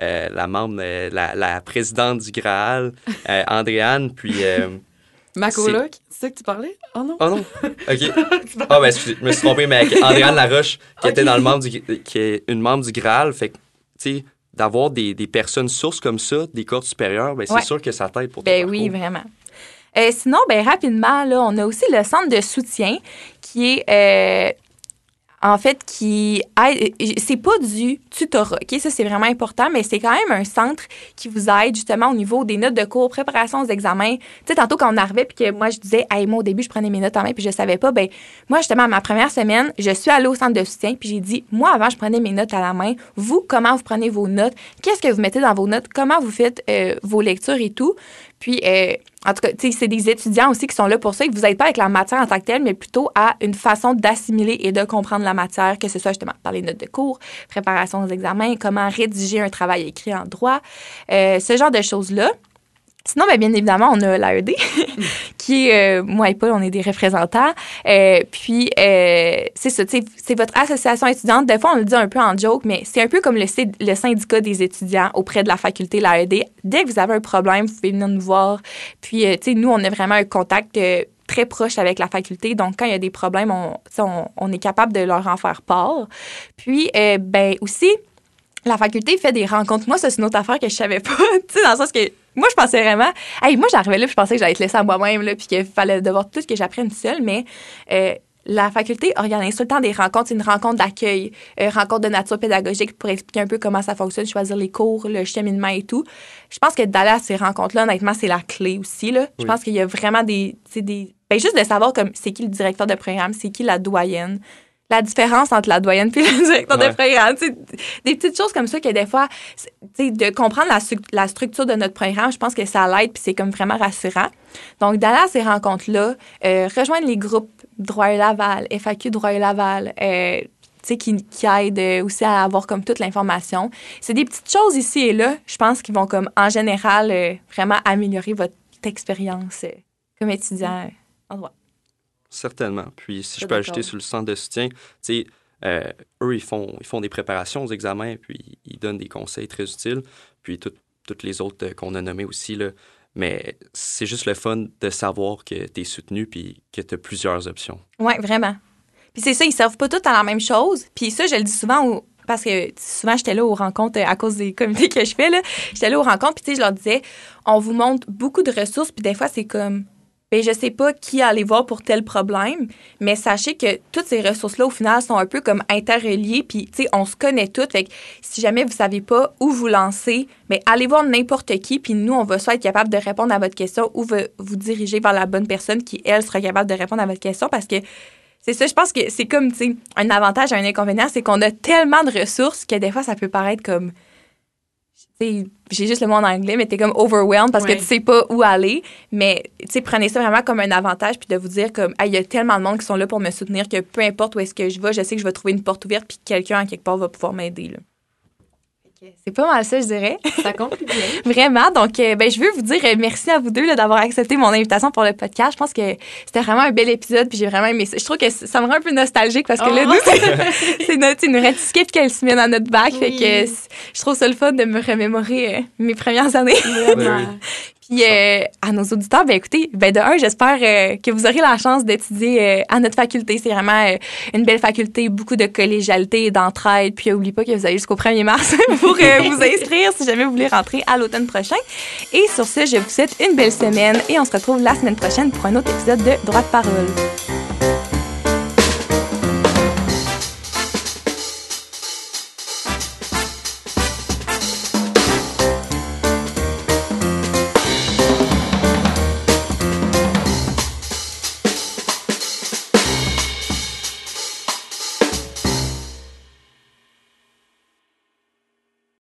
la présidente du Graal, Andréane, puis... ma coloc, c'est ça que tu parlais? Oh non. Oh non? OK. Excusez, je me suis trompé, mais avec Andréane Laroche, qui était qui est une membre du Graal, fait que, tu sais, d'avoir des personnes sources comme ça, des cohortes supérieures, c'est sûr que ça t'aide pour ton parcours. Oui, vraiment. Sinon, rapidement, là, on a aussi le centre de soutien qui est... en fait, qui aide, c'est pas du tutorat, OK? Ça, c'est vraiment important, mais c'est quand même un centre qui vous aide justement au niveau des notes de cours, préparation aux examens. Tu sais, tantôt, quand on arrivait, puis que moi, je disais, moi, au début, je prenais mes notes en main, puis je savais pas, moi, justement, ma première semaine, je suis allée au centre de soutien, puis j'ai dit, moi, avant, je prenais mes notes à la main. Vous, comment vous prenez vos notes? Qu'est-ce que vous mettez dans vos notes? Comment vous faites vos lectures et tout? Puis, en tout cas, tu sais, c'est des étudiants aussi qui sont là pour ça. Ils ne vous aident pas avec la matière en tant que telle, mais plutôt à une façon d'assimiler et de comprendre la matière, que ce soit justement par les notes de cours, préparation aux examens, comment rédiger un travail écrit en droit, ce genre de choses-là. Sinon, bien évidemment, on a l'AED, qui est, moi et Paul, on est des représentants. Puis, c'est ça, c'est votre association étudiante. Des fois, on le dit un peu en joke, mais c'est un peu comme le syndicat des étudiants auprès de la faculté, l'AED. Dès que vous avez un problème, vous pouvez venir nous voir. Puis, nous, on a vraiment un contact très proche avec la faculté. Donc, quand il y a des problèmes, on est capable de leur en faire part. Puis, aussi, la faculté fait des rencontres. Moi, ça, c'est une autre affaire que je savais pas, tu sais, dans le sens que moi, je pensais vraiment... moi, j'arrivais là, puis je pensais que j'allais être laissée à moi-même, là, puis qu'il fallait devoir tout que j'apprenne seule, mais la faculté organise tout le temps des rencontres. C'est une rencontre d'accueil, rencontre de nature pédagogique pour expliquer un peu comment ça fonctionne, choisir les cours, le cheminement et tout. Je pense que d'aller à ces rencontres-là, honnêtement, c'est la clé aussi, là. Je pense qu'il y a vraiment juste de savoir comme c'est qui le directeur de programme, c'est qui la doyenne. La différence entre la doyenne et le directeur de programme. Des petites choses comme ça que des fois, de comprendre la structure de notre programme, je pense que ça l'aide puis c'est comme vraiment rassurant. Donc, d'aller à ces rencontres-là, rejoindre les groupes Droit et Laval, FAQ Droit et Laval, qui aident aussi à avoir comme toute l'information. C'est des petites choses ici et là, je pense, qui vont comme en général vraiment améliorer votre expérience comme étudiant en droit. Certainement. Puis, si je peux ajouter sur le centre de soutien, tu sais, eux, ils font des préparations aux examens, puis ils donnent des conseils très utiles, puis toutes les autres qu'on a nommées aussi, là. Mais c'est juste le fun de savoir que tu es soutenu, puis que tu as plusieurs options. Oui, vraiment. Puis c'est ça, ils ne servent pas tous à la même chose. Puis ça, je le dis souvent parce que souvent, j'étais là aux rencontres à cause des comités que je fais, là. J'étais là aux rencontres, puis tu sais, je leur disais, on vous montre beaucoup de ressources, puis des fois, c'est comme... ben je sais pas qui aller voir pour tel problème, mais sachez que toutes ces ressources-là, au final, sont un peu comme interreliées, puis, tu sais, on se connaît toutes. Fait que si jamais vous savez pas où vous lancer, ben allez voir n'importe qui, puis nous, on va soit être capable de répondre à votre question ou vous diriger vers la bonne personne qui, elle, sera capable de répondre à votre question, parce que c'est ça, je pense que c'est comme, tu sais, un avantage et un inconvénient, c'est qu'on a tellement de ressources que des fois, ça peut paraître comme... J'ai juste le mot en anglais, mais t'es comme overwhelmed parce que tu sais pas où aller. Mais, tu sais, prenez ça vraiment comme un avantage puis de vous dire comme, il y a tellement de monde qui sont là pour me soutenir que peu importe où est-ce que je vais, je sais que je vais trouver une porte ouverte puis quelqu'un, à quelque part, va pouvoir m'aider, là. C'est pas mal ça, je dirais. Ça conclut bien. Vraiment. Donc, je veux vous dire merci à vous deux là, d'avoir accepté mon invitation pour le podcast. Je pense que c'était vraiment un bel épisode puis j'ai vraiment aimé ça. Je trouve que ça me rend un peu nostalgique parce que là, nous, c'est notre skip qu'elle se met dans notre bac. Fait que je trouve ça le fun de me remémorer mes premières années. Oui. Puis à nos auditeurs, écoutez, de un, j'espère que vous aurez la chance d'étudier à notre faculté. C'est vraiment une belle faculté, beaucoup de collégialité et d'entraide. Puis n'oubliez pas que vous avez jusqu'au 1er mars pour vous inscrire si jamais vous voulez rentrer à l'automne prochain. Et sur ce, je vous souhaite une belle semaine et on se retrouve la semaine prochaine pour un autre épisode de Droit de parole.